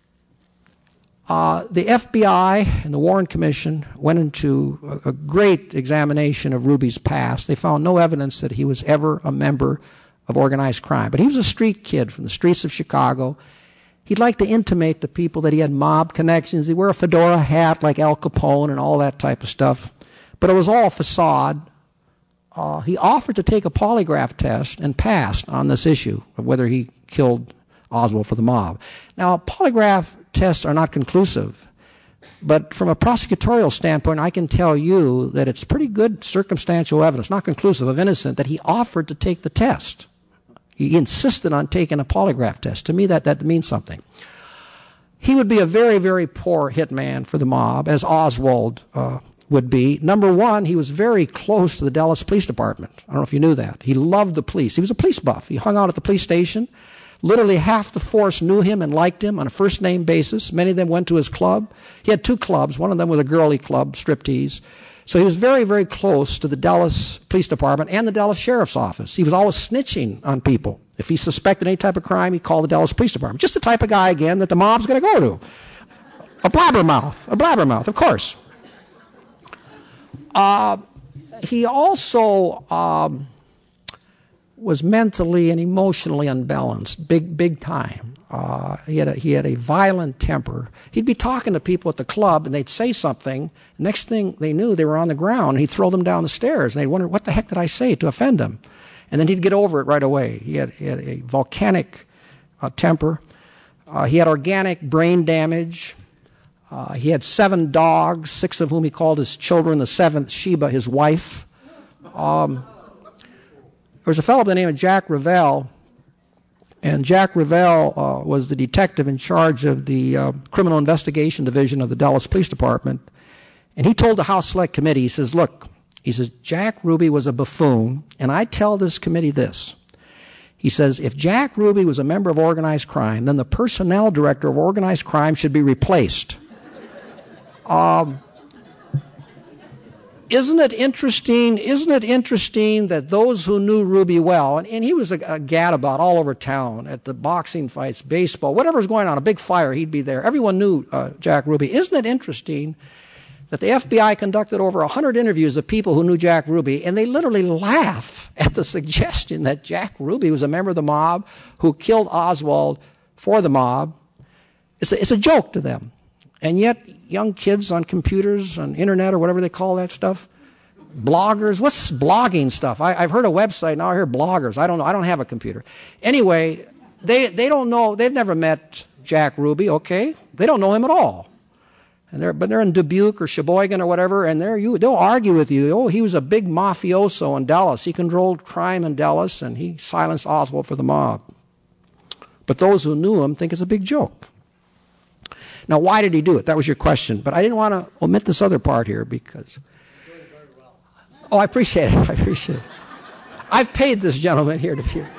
The FBI and the Warren Commission went into a great examination of Ruby's past. They found no evidence that he was ever a member of organized crime. But he was a street kid from the streets of Chicago. He'd like to intimate to people that he had mob connections. He'd wear a fedora hat like Al Capone and all that type of stuff. But it was all facade. He offered to take a polygraph test and passed on this issue of whether he killed Oswald for the mob. Now, polygraph tests are not conclusive, but from a prosecutorial standpoint, I can tell you that it's pretty good circumstantial evidence, not conclusive, of innocence, that he offered to take the test. He insisted on taking a polygraph test. To me, that means something. He would be a very, very poor hitman for the mob, as Oswald would be. Number one, he was very close to the Dallas Police Department. I don't know if you knew that. He loved the police. He was a police buff. He hung out at the police station. Literally half the force knew him and liked him on a first-name basis. Many of them went to his club. He had 2 clubs. One of them was a girly club, striptease. So he was very, very close to the Dallas Police Department and the Dallas Sheriff's Office. He was always snitching on people. If he suspected any type of crime, he'd call the Dallas Police Department. Just the type of guy, again, that the mob's going to go to. A blabbermouth, of course. He also was mentally and emotionally unbalanced, big time. He had a violent temper. He'd be talking to people at the club, and they'd say something. Next thing they knew, they were on the ground. And he'd throw them down the stairs, and they'd wonder, what the heck did I say to offend him? And then he'd get over it right away. He had a volcanic temper. He had organic brain damage. He had 7 dogs, 6 of whom he called his children, the 7th, Sheba, his wife. There was a fellow by the name of Jack Revell, and Jack Revell was the detective in charge of the Criminal Investigation Division of the Dallas Police Department. And he told the House Select Committee, he says, look, Jack Ruby was a buffoon, and I tell this committee this. He says, if Jack Ruby was a member of organized crime, then the personnel director of organized crime should be replaced. Isn't it interesting that those who knew Ruby well, and he was a gadabout all over town at the boxing fights, baseball, whatever's going on, a big fire, he'd be there. Everyone knew Jack Ruby. Isn't it interesting that the FBI conducted over 100 interviews of people who knew Jack Ruby, and they literally laugh at the suggestion that Jack Ruby was a member of the mob who killed Oswald for the mob. It's a joke to them. And yet, young kids on computers, on internet, or whatever they call that stuff, bloggers, what's this blogging stuff? I've heard of website, now I hear bloggers. I don't know, I don't have a computer. Anyway, they don't know, they've never met Jack Ruby, okay? They don't know him at all. But they're in Dubuque or Sheboygan or whatever, and they'll argue with you. Oh, he was a big mafioso in Dallas. He controlled crime in Dallas, and he silenced Oswald for the mob. But those who knew him think it's a big joke. Now, why did he do it? That was your question. But I didn't want to omit this other part here because... Oh, I appreciate it. I appreciate it. I've paid this gentleman here to be here.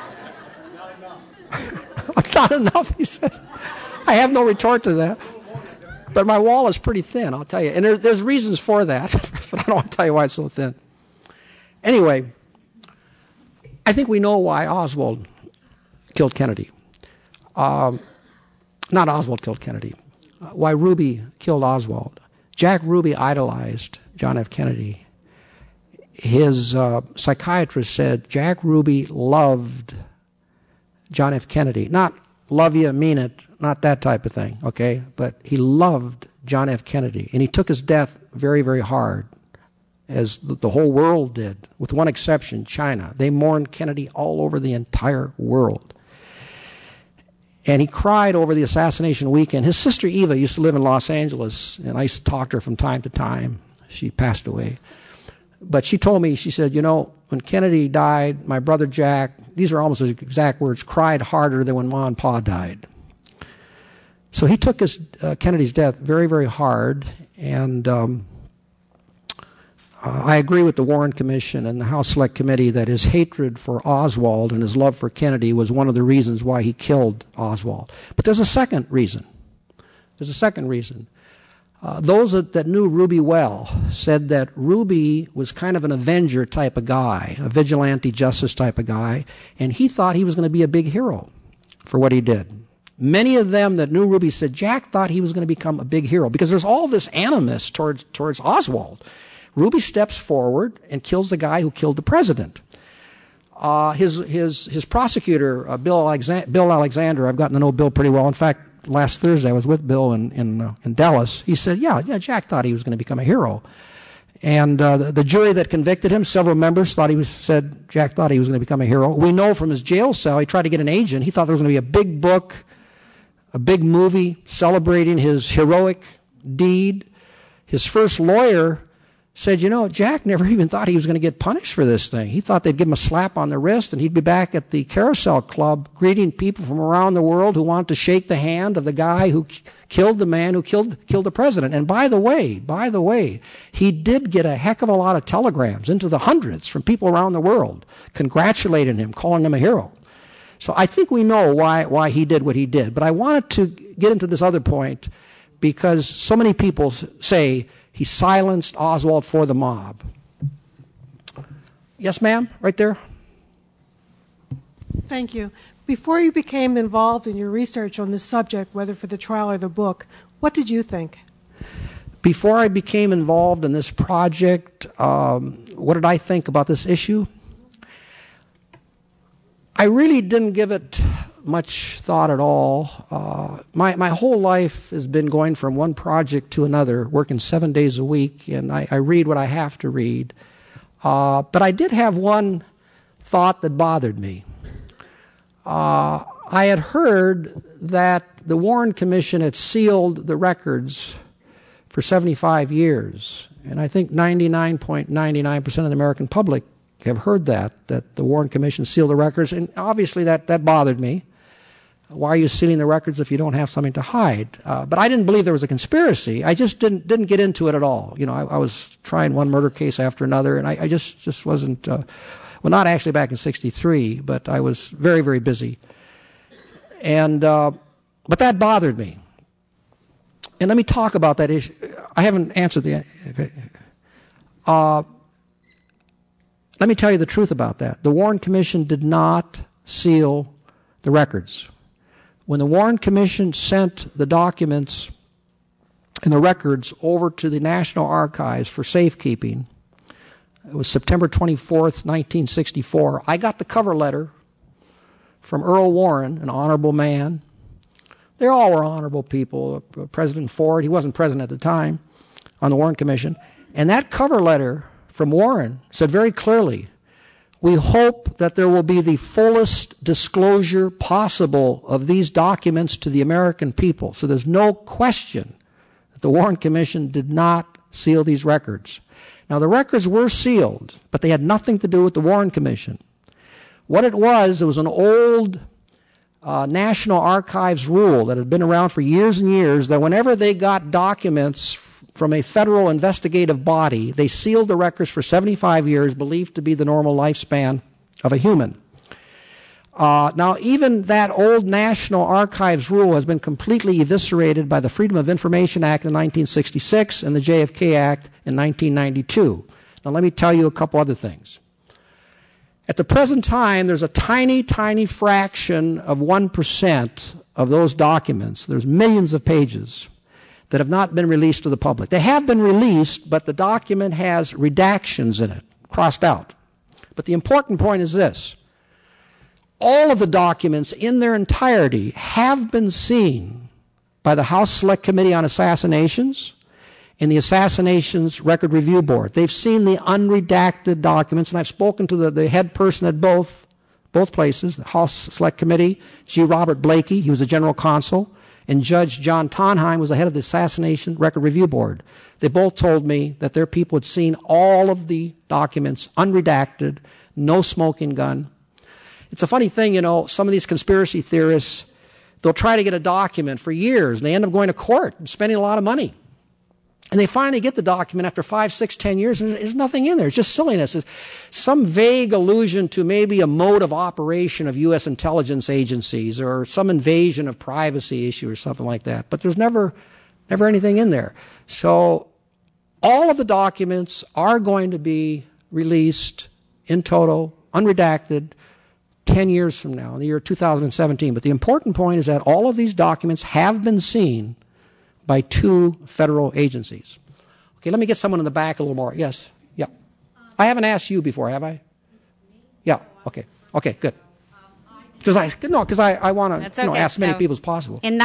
Not enough, he says. I have no retort to that. But my wall is pretty thin, I'll tell you. And there's reasons for that, but I don't want to tell you why it's so thin. Anyway, I think we know why Oswald killed Kennedy. Not Oswald killed Kennedy. Why Ruby killed Oswald. Jack Ruby idolized John F. Kennedy. His psychiatrist said Jack Ruby loved John F. Kennedy. Not love you, mean it, not that type of thing, okay? But he loved John F. Kennedy, and he took his death very, very hard, as the whole world did, with one exception, China. They mourned Kennedy all over the entire world. And he cried over the assassination weekend. His sister Eva used to live in Los Angeles, and I used to talk to her from time to time. She passed away. But she told me, she said, you know, when Kennedy died, my brother Jack, these are almost his exact words, cried harder than when Ma and Pa died. So he took Kennedy's death very, very hard, and I agree with the Warren Commission and the House Select Committee that his hatred for Oswald and his love for Kennedy was one of the reasons why he killed Oswald. But there's a second reason. There's a second reason. Those that knew Ruby well said that Ruby was kind of an avenger type of guy, a vigilante justice type of guy, and he thought he was going to be a big hero for what he did. Many of them that knew Ruby said Jack thought he was going to become a big hero because there's all this animus towards Oswald. Ruby steps forward and kills the guy who killed the president. His prosecutor, Bill Alexander, I've gotten to know Bill pretty well. In fact, last Thursday I was with Bill in Dallas. He said, yeah, Jack thought he was going to become a hero. And the jury that convicted him, several members said Jack thought he was going to become a hero. We know from his jail cell, he tried to get an agent. He thought there was going to be a big book, a big movie celebrating his heroic deed. His first lawyer said, you know, Jack never even thought he was going to get punished for this thing. He thought they'd give him a slap on the wrist and he'd be back at the Carousel Club greeting people from around the world who want to shake the hand of the guy who killed the man who killed the president. And by the way, he did get a heck of a lot of telegrams, into the hundreds, from people around the world congratulating him, calling him a hero. So I think we know why he did what he did. But I wanted to get into this other point because so many people say he silenced Oswald for the mob. Yes, ma'am, right there. Thank you. Before you became involved in your research on this subject, whether for the trial or the book, what did you think? Before I became involved in this project, what did I think about this issue? I really didn't give it much thought at all. My whole life has been going from one project to another, working 7 days a week, and I read what I have to read. But I did have one thought that bothered me. I had heard that the Warren Commission had sealed the records for 75 years, and I think 99.99% of the American public have heard that the Warren Commission sealed the records, and obviously that bothered me. Why are you sealing the records if you don't have something to hide? But I didn't believe there was a conspiracy. I just didn't get into it at all. You know, I was trying one murder case after another, and I just wasn't, well, not actually back in 63, but I was very, very busy. And, but that bothered me. And let me talk about that issue. I haven't answered let me tell you the truth about that. The Warren Commission did not seal the records. When the Warren Commission sent the documents and the records over to the National Archives for safekeeping, it was September 24th, 1964, I got the cover letter from Earl Warren, an honorable man. They all were honorable people. President Ford, he wasn't president at the time, on the Warren Commission. And that cover letter from Warren said very clearly, we hope that there will be the fullest disclosure possible of these documents to the American people. So there's no question that the Warren Commission did not seal these records. Now, the records were sealed, but they had nothing to do with the Warren Commission. What it was an old National Archives rule that had been around for years and years, that whenever they got documents from a federal investigative body, they sealed the records for 75 years, believed to be the normal lifespan of a human. Now, even that old National Archives rule has been completely eviscerated by the Freedom of Information Act in 1966 and the JFK Act in 1992. Now, let me tell you a couple other things. At the present time, there's a tiny, tiny fraction of 1% of those documents. There's millions of pages that have not been released to the public. They have been released, but the document has redactions in it, crossed out. But the important point is this. All of the documents in their entirety have been seen by the House Select Committee on Assassinations and the Assassinations Record Review Board. They've seen the unredacted documents, and I've spoken to the head person at both places, the House Select Committee, G. Robert Blakey, he was the general counsel, and Judge John Tonheim was the head of the Assassination Record Review Board. They both told me that their people had seen all of the documents, unredacted, no smoking gun. It's a funny thing, you know, some of these conspiracy theorists, they'll try to get a document for years, and they end up going to court and spending a lot of money. And they finally get the document after 5, 6, 10 years, and there's nothing in there. It's just silliness. It's some vague allusion to maybe a mode of operation of U.S. intelligence agencies or some invasion of privacy issue or something like that. But there's never anything in there. So all of the documents are going to be released in total, unredacted, 10 years from now, in the year 2017. But the important point is that all of these documents have been seen by 2 federal agencies. Okay, let me get someone in the back a little more. Yes, yeah. I haven't asked you before, have I? Yeah, okay, good. Because I want to ask as many people as possible. In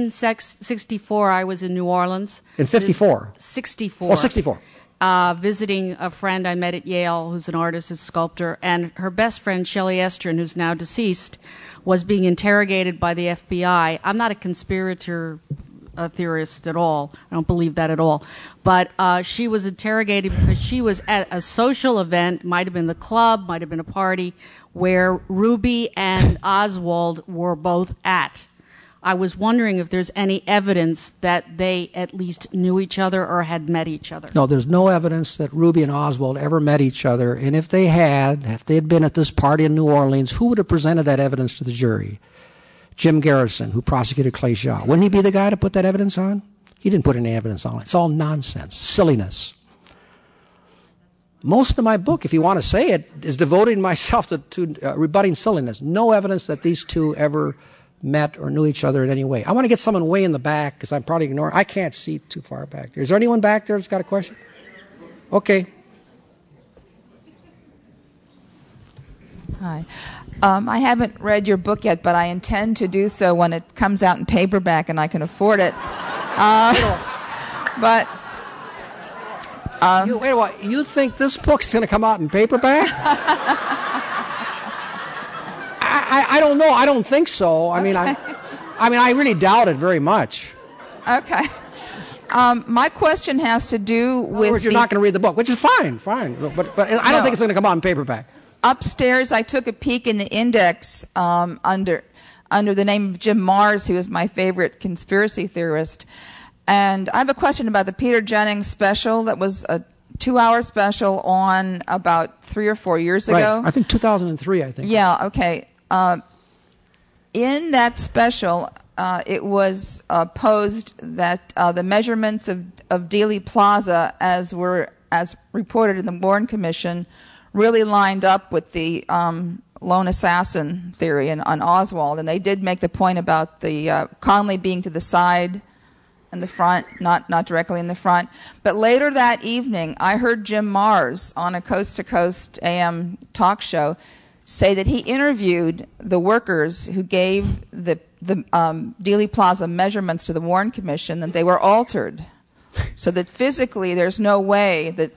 1964, I was in New Orleans. In 54? 64. Oh, 64. Visiting a friend I met at Yale who's an artist, a sculptor, and her best friend, Shelley Estrin, who's now deceased, was being interrogated by the FBI. I'm not a conspirator theorist at all. I don't believe that at all. But she was interrogated because she was at a social event, might have been the club, might have been a party, where Ruby and Oswald were both at. I was wondering if there's any evidence that they at least knew each other or had met each other. No, there's no evidence that Ruby and Oswald ever met each other. And if they had been at this party in New Orleans, who would have presented that evidence to the jury? Jim Garrison, who prosecuted Clay Shaw. Wouldn't he be the guy to put that evidence on? He didn't put any evidence on it. It's all nonsense, silliness. Most of my book, if you want to say it, is devoting myself to rebutting silliness. No evidence that these 2 ever met or knew each other in any way. I want to get someone way in the back because I'm probably ignoring. I can't see too far back there. Is there anyone back there that's got a question? Okay. Hi. I haven't read your book yet, but I intend to do so when it comes out in paperback and I can afford it. But wait a while. You think this book's going to come out in paperback? I don't know. I don't think so. I mean, I really doubt it very much. Okay. My question has to do with. In other words, you're not going to read the book, which is fine. But I don't think it's going to come out in paperback. Upstairs, I took a peek in the index under the name of Jim Marrs, who is my favorite conspiracy theorist. And I have a question about the Peter Jennings special that was a 2-hour special on about 3 or 4 years ago. Right. I think 2003, I think. Yeah, okay. In that special, it was posed that the measurements of Dealey Plaza, as reported in the Warren Commission, really lined up with the lone assassin theory on Oswald. And they did make the point about the Conley being to the side and the front, not directly in the front. But later that evening, I heard Jim Marrs on a coast-to-coast AM talk show say that he interviewed the workers who gave the Dealey Plaza measurements to the Warren Commission, that they were altered, so that physically there's no way that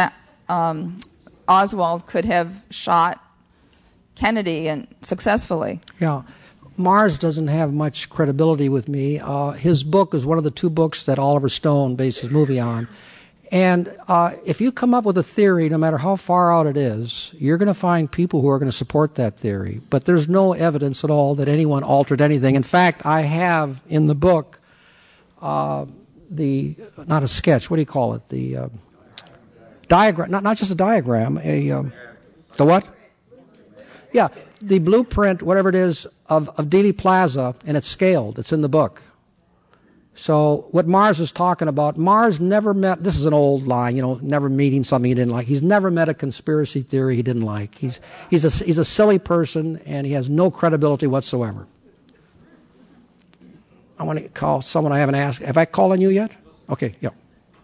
Oswald could have shot Kennedy and successfully. Yeah. Marrs doesn't have much credibility with me. His book is one of the 2 books that Oliver Stone based his movie on. And if you come up with a theory, no matter how far out it is, you're going to find people who are going to support that theory. But there's no evidence at all that anyone altered anything. In fact, I have in the book not a sketch, what do you call it? The diagram, not just a diagram, the what? Yeah, the blueprint, whatever it is, of Dealey Plaza, and it's scaled. It's in the book. So what Marrs is talking about, Marrs never met, this is an old line, never meeting something he didn't like. He's never met a conspiracy theory he didn't like. He's a silly person, and he has no credibility whatsoever. I want to call someone I haven't asked. Have I called on you yet? Okay, yeah.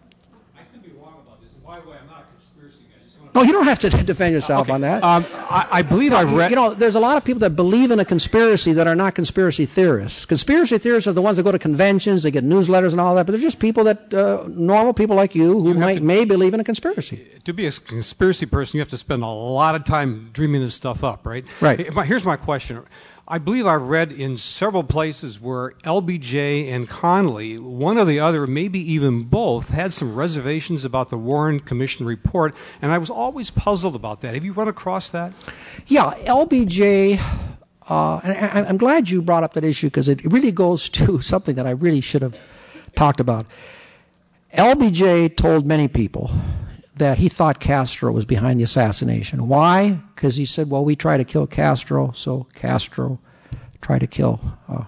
No, you don't have to defend yourself on that. I believe I've read. There's a lot of people that believe in a conspiracy that are not conspiracy theorists. Conspiracy theorists are the ones that go to conventions, they get newsletters and all that, but they're just people that, normal people like you, who may believe in a conspiracy. To be a conspiracy person, you have to spend a lot of time dreaming this stuff up, right? Right. Here's my question. I believe I've read in several places where LBJ and Conley, one or the other, maybe even both, had some reservations about the Warren Commission report, and I was always puzzled about that. Have you run across that? Yeah, LBJ, and I'm glad you brought up that issue because it really goes to something that I really should have talked about. LBJ told many people that he thought Castro was behind the assassination. Why? Because he said, well, we tried to kill Castro, so Castro tried to kill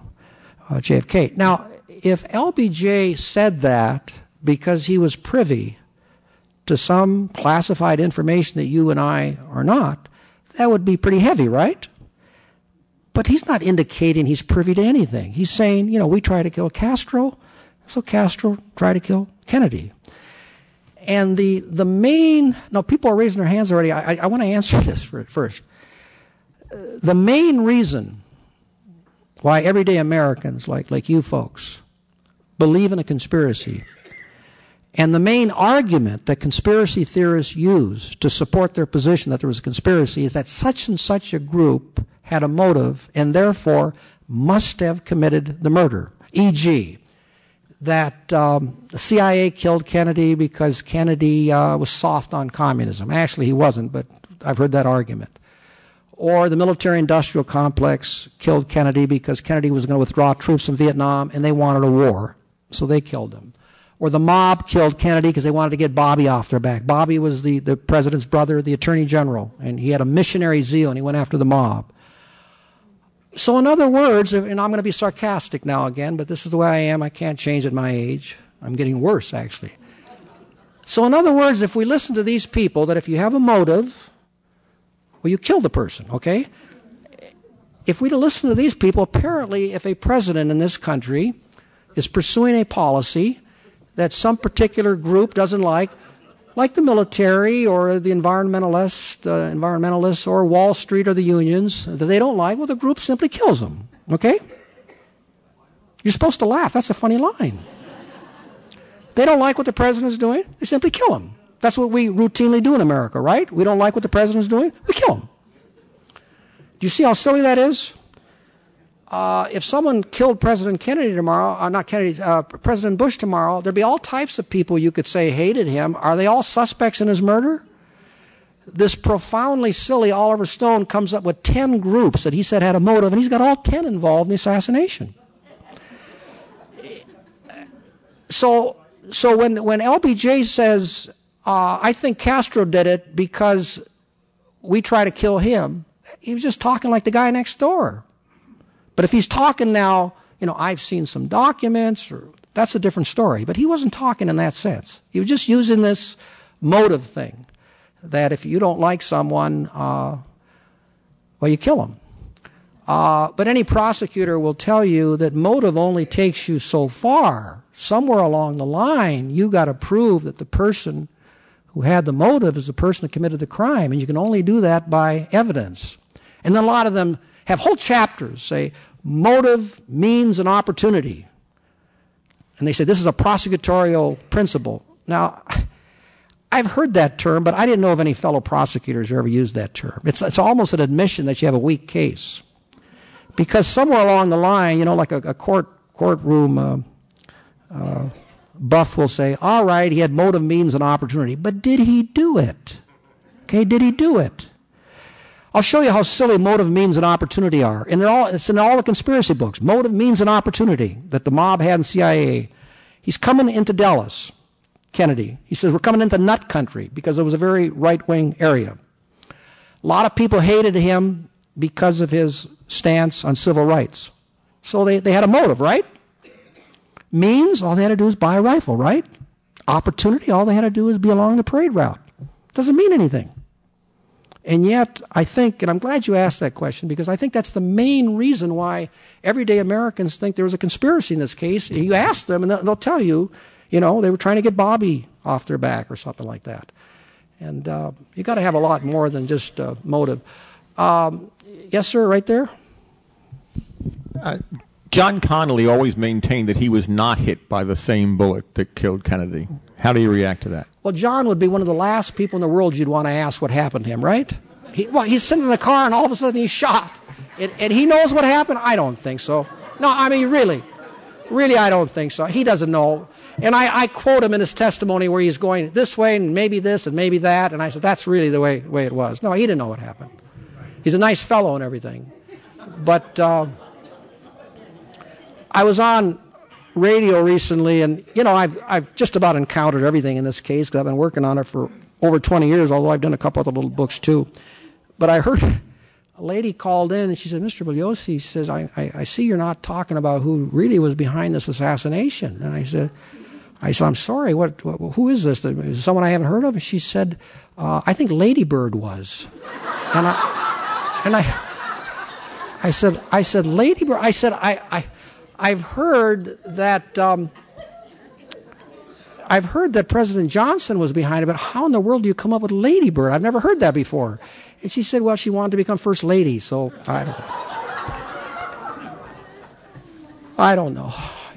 JFK. Now, if LBJ said that because he was privy to some classified information that you and I are not, that would be pretty heavy, right? But he's not indicating he's privy to anything. He's saying, we tried to kill Castro, so Castro tried to kill Kennedy. And the main, now people are raising their hands already. I want to answer this first. The main reason why everyday Americans like you folks believe in a conspiracy, and the main argument that conspiracy theorists use to support their position that there was a conspiracy is that such and such a group had a motive and therefore must have committed the murder. E.g., that the CIA killed Kennedy because Kennedy was soft on communism. Actually, he wasn't, but I've heard that argument. Or the military-industrial complex killed Kennedy because Kennedy was going to withdraw troops from Vietnam and they wanted a war, so they killed him. Or the mob killed Kennedy because they wanted to get Bobby off their back. Bobby was the president's brother, the attorney general, and he had a missionary zeal and he went after the mob. So in other words, and I'm going to be sarcastic now again, but this is the way I am. I can't change at my age. I'm getting worse, actually. So in other words, if we listen to these people, that if you have a motive, well, you kill the person, okay? if we'd listen to these people, apparently if a president in this country is pursuing a policy that some particular group doesn't like the military or the environmentalists or Wall Street or the unions, that they don't like, well, the group simply kills them. Okay? You're supposed to laugh. That's a funny line. They don't like what the president's doing, they simply kill him. That's what we routinely do in America, right? We don't like what the president's doing, we kill him. Do you see how silly that is? If someone killed President Kennedy tomorrow, President Bush tomorrow, there'd be all types of people you could say hated him. Are they all suspects in his murder? This profoundly silly Oliver Stone comes up with 10 groups that he said had a motive, and he's got all 10 involved in the assassination. So when LBJ says, I think Castro did it because we try to kill him, he was just talking like the guy next door. But if he's talking now, I've seen some documents, that's a different story. But he wasn't talking in that sense. He was just using this motive thing, that if you don't like someone, you kill them. But any prosecutor will tell you that motive only takes you so far. Somewhere along the line, you got to prove that the person who had the motive is the person who committed the crime, and you can only do that by evidence. And then a lot of them have whole chapters say, motive, means, and opportunity. And they say this is a prosecutorial principle. Now, I've heard that term, but I didn't know of any fellow prosecutors who ever used that term. It's almost an admission that you have a weak case. Because somewhere along the line, like a courtroom buff will say, all right, he had motive, means, and opportunity. But did he do it? Okay, did he do it? I'll show you how silly motive, means, and opportunity are. And it's in all the conspiracy books. Motive, means, and opportunity that the mob had in CIA. He's coming into Dallas, Kennedy. He says, we're coming into nut country because it was a very right-wing area. A lot of people hated him because of his stance on civil rights. So they had a motive, right? Means, all they had to do is buy a rifle, right? Opportunity, all they had to do is be along the parade route. Doesn't mean anything. And yet, I think, and I'm glad you asked that question, because I think that's the main reason why everyday Americans think there was a conspiracy in this case. You ask them, and they'll tell you, they were trying to get Bobby off their back or something like that. And you got to have a lot more than just motive. Yes, sir, right there. John Connally always maintained that he was not hit by the same bullet that killed Kennedy. How do you react to that? Well, John would be one of the last people in the world you'd want to ask what happened to him, right? He's sitting in the car and all of a sudden he's shot. And he knows what happened? I don't think so. No, I mean, really, I don't think so. He doesn't know. And I quote him in his testimony where he's going this way and maybe this and maybe that. And I said, that's really the way it was. No, he didn't know what happened. He's a nice fellow and everything. But I was on radio recently, and I've just about encountered everything in this case because I've been working on it for over 20 years, although I've done a couple other little books too. But I heard a lady called in and she said, Mr. Bugliosi, she says, I see you're not talking about who really was behind this assassination. And I said, I'm sorry, who is this? Is it someone I haven't heard of? And she said, I think Lady Bird was. And I said, Lady Bird? I said, I've heard that President Johnson was behind it, but how in the world do you come up with Lady Bird? I've never heard that before. And she said, well, she wanted to become First Lady, so I don't know.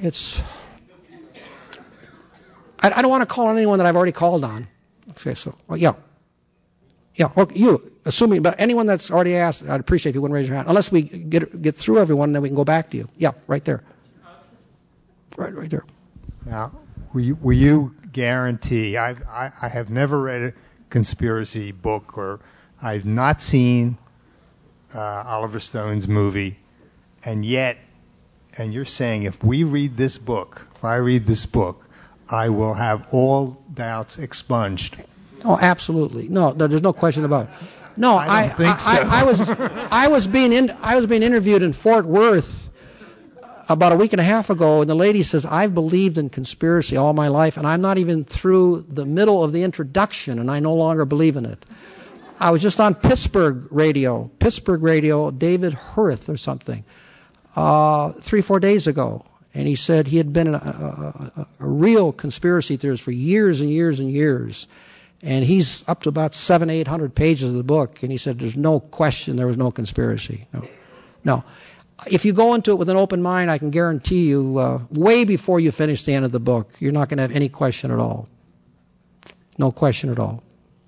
I don't want to call on anyone that I've already called on. Okay, so, yeah. Okay, you, assuming, but anyone that's already asked, I'd appreciate if you wouldn't raise your hand. Unless we get through everyone, then we can go back to you. Yeah, right there. Right there. Now, will you guarantee, I have never read a conspiracy book, or I've not seen Oliver Stone's movie, and you're saying if I read this book, I will have all doubts expunged. Oh, absolutely. No, there's no question about it. No, I don't think so. I was being interviewed in Fort Worth about a week and a half ago, and the lady says, I've believed in conspiracy all my life, and I'm not even through the middle of the introduction, and I no longer believe in it. I was just on Pittsburgh radio, David Hurth or something, 3-4 days ago. And he said he had been a real conspiracy theorist for years and years and years. And he's up to about 700-800 pages of the book. And he said there's no question there was no conspiracy. No. If you go into it with an open mind, I can guarantee you, way before you finish the end of the book, you're not going to have any question at all. No question at all.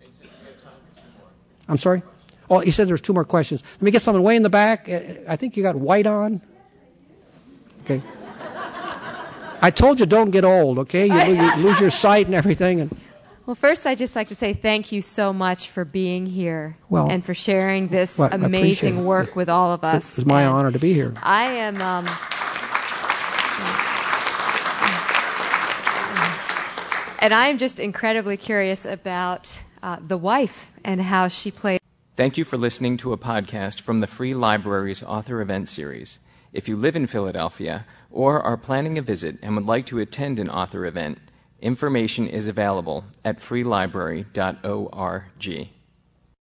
I'm sorry? Oh, he said there's 2 more questions. Let me get someone way in the back. I think you got white on. Okay. I told you don't get old, okay? You lose your sight and everything. Well, first, I'd just like to say thank you so much for being here and for sharing this amazing work with all of us. It's my honor to be here. I am... and I am just incredibly curious about the wife and how she played. Thank you for listening to a podcast from the Free Library's Author Event Series. If you live in Philadelphia or are planning a visit and would like to attend an author event, information is available at freelibrary.org.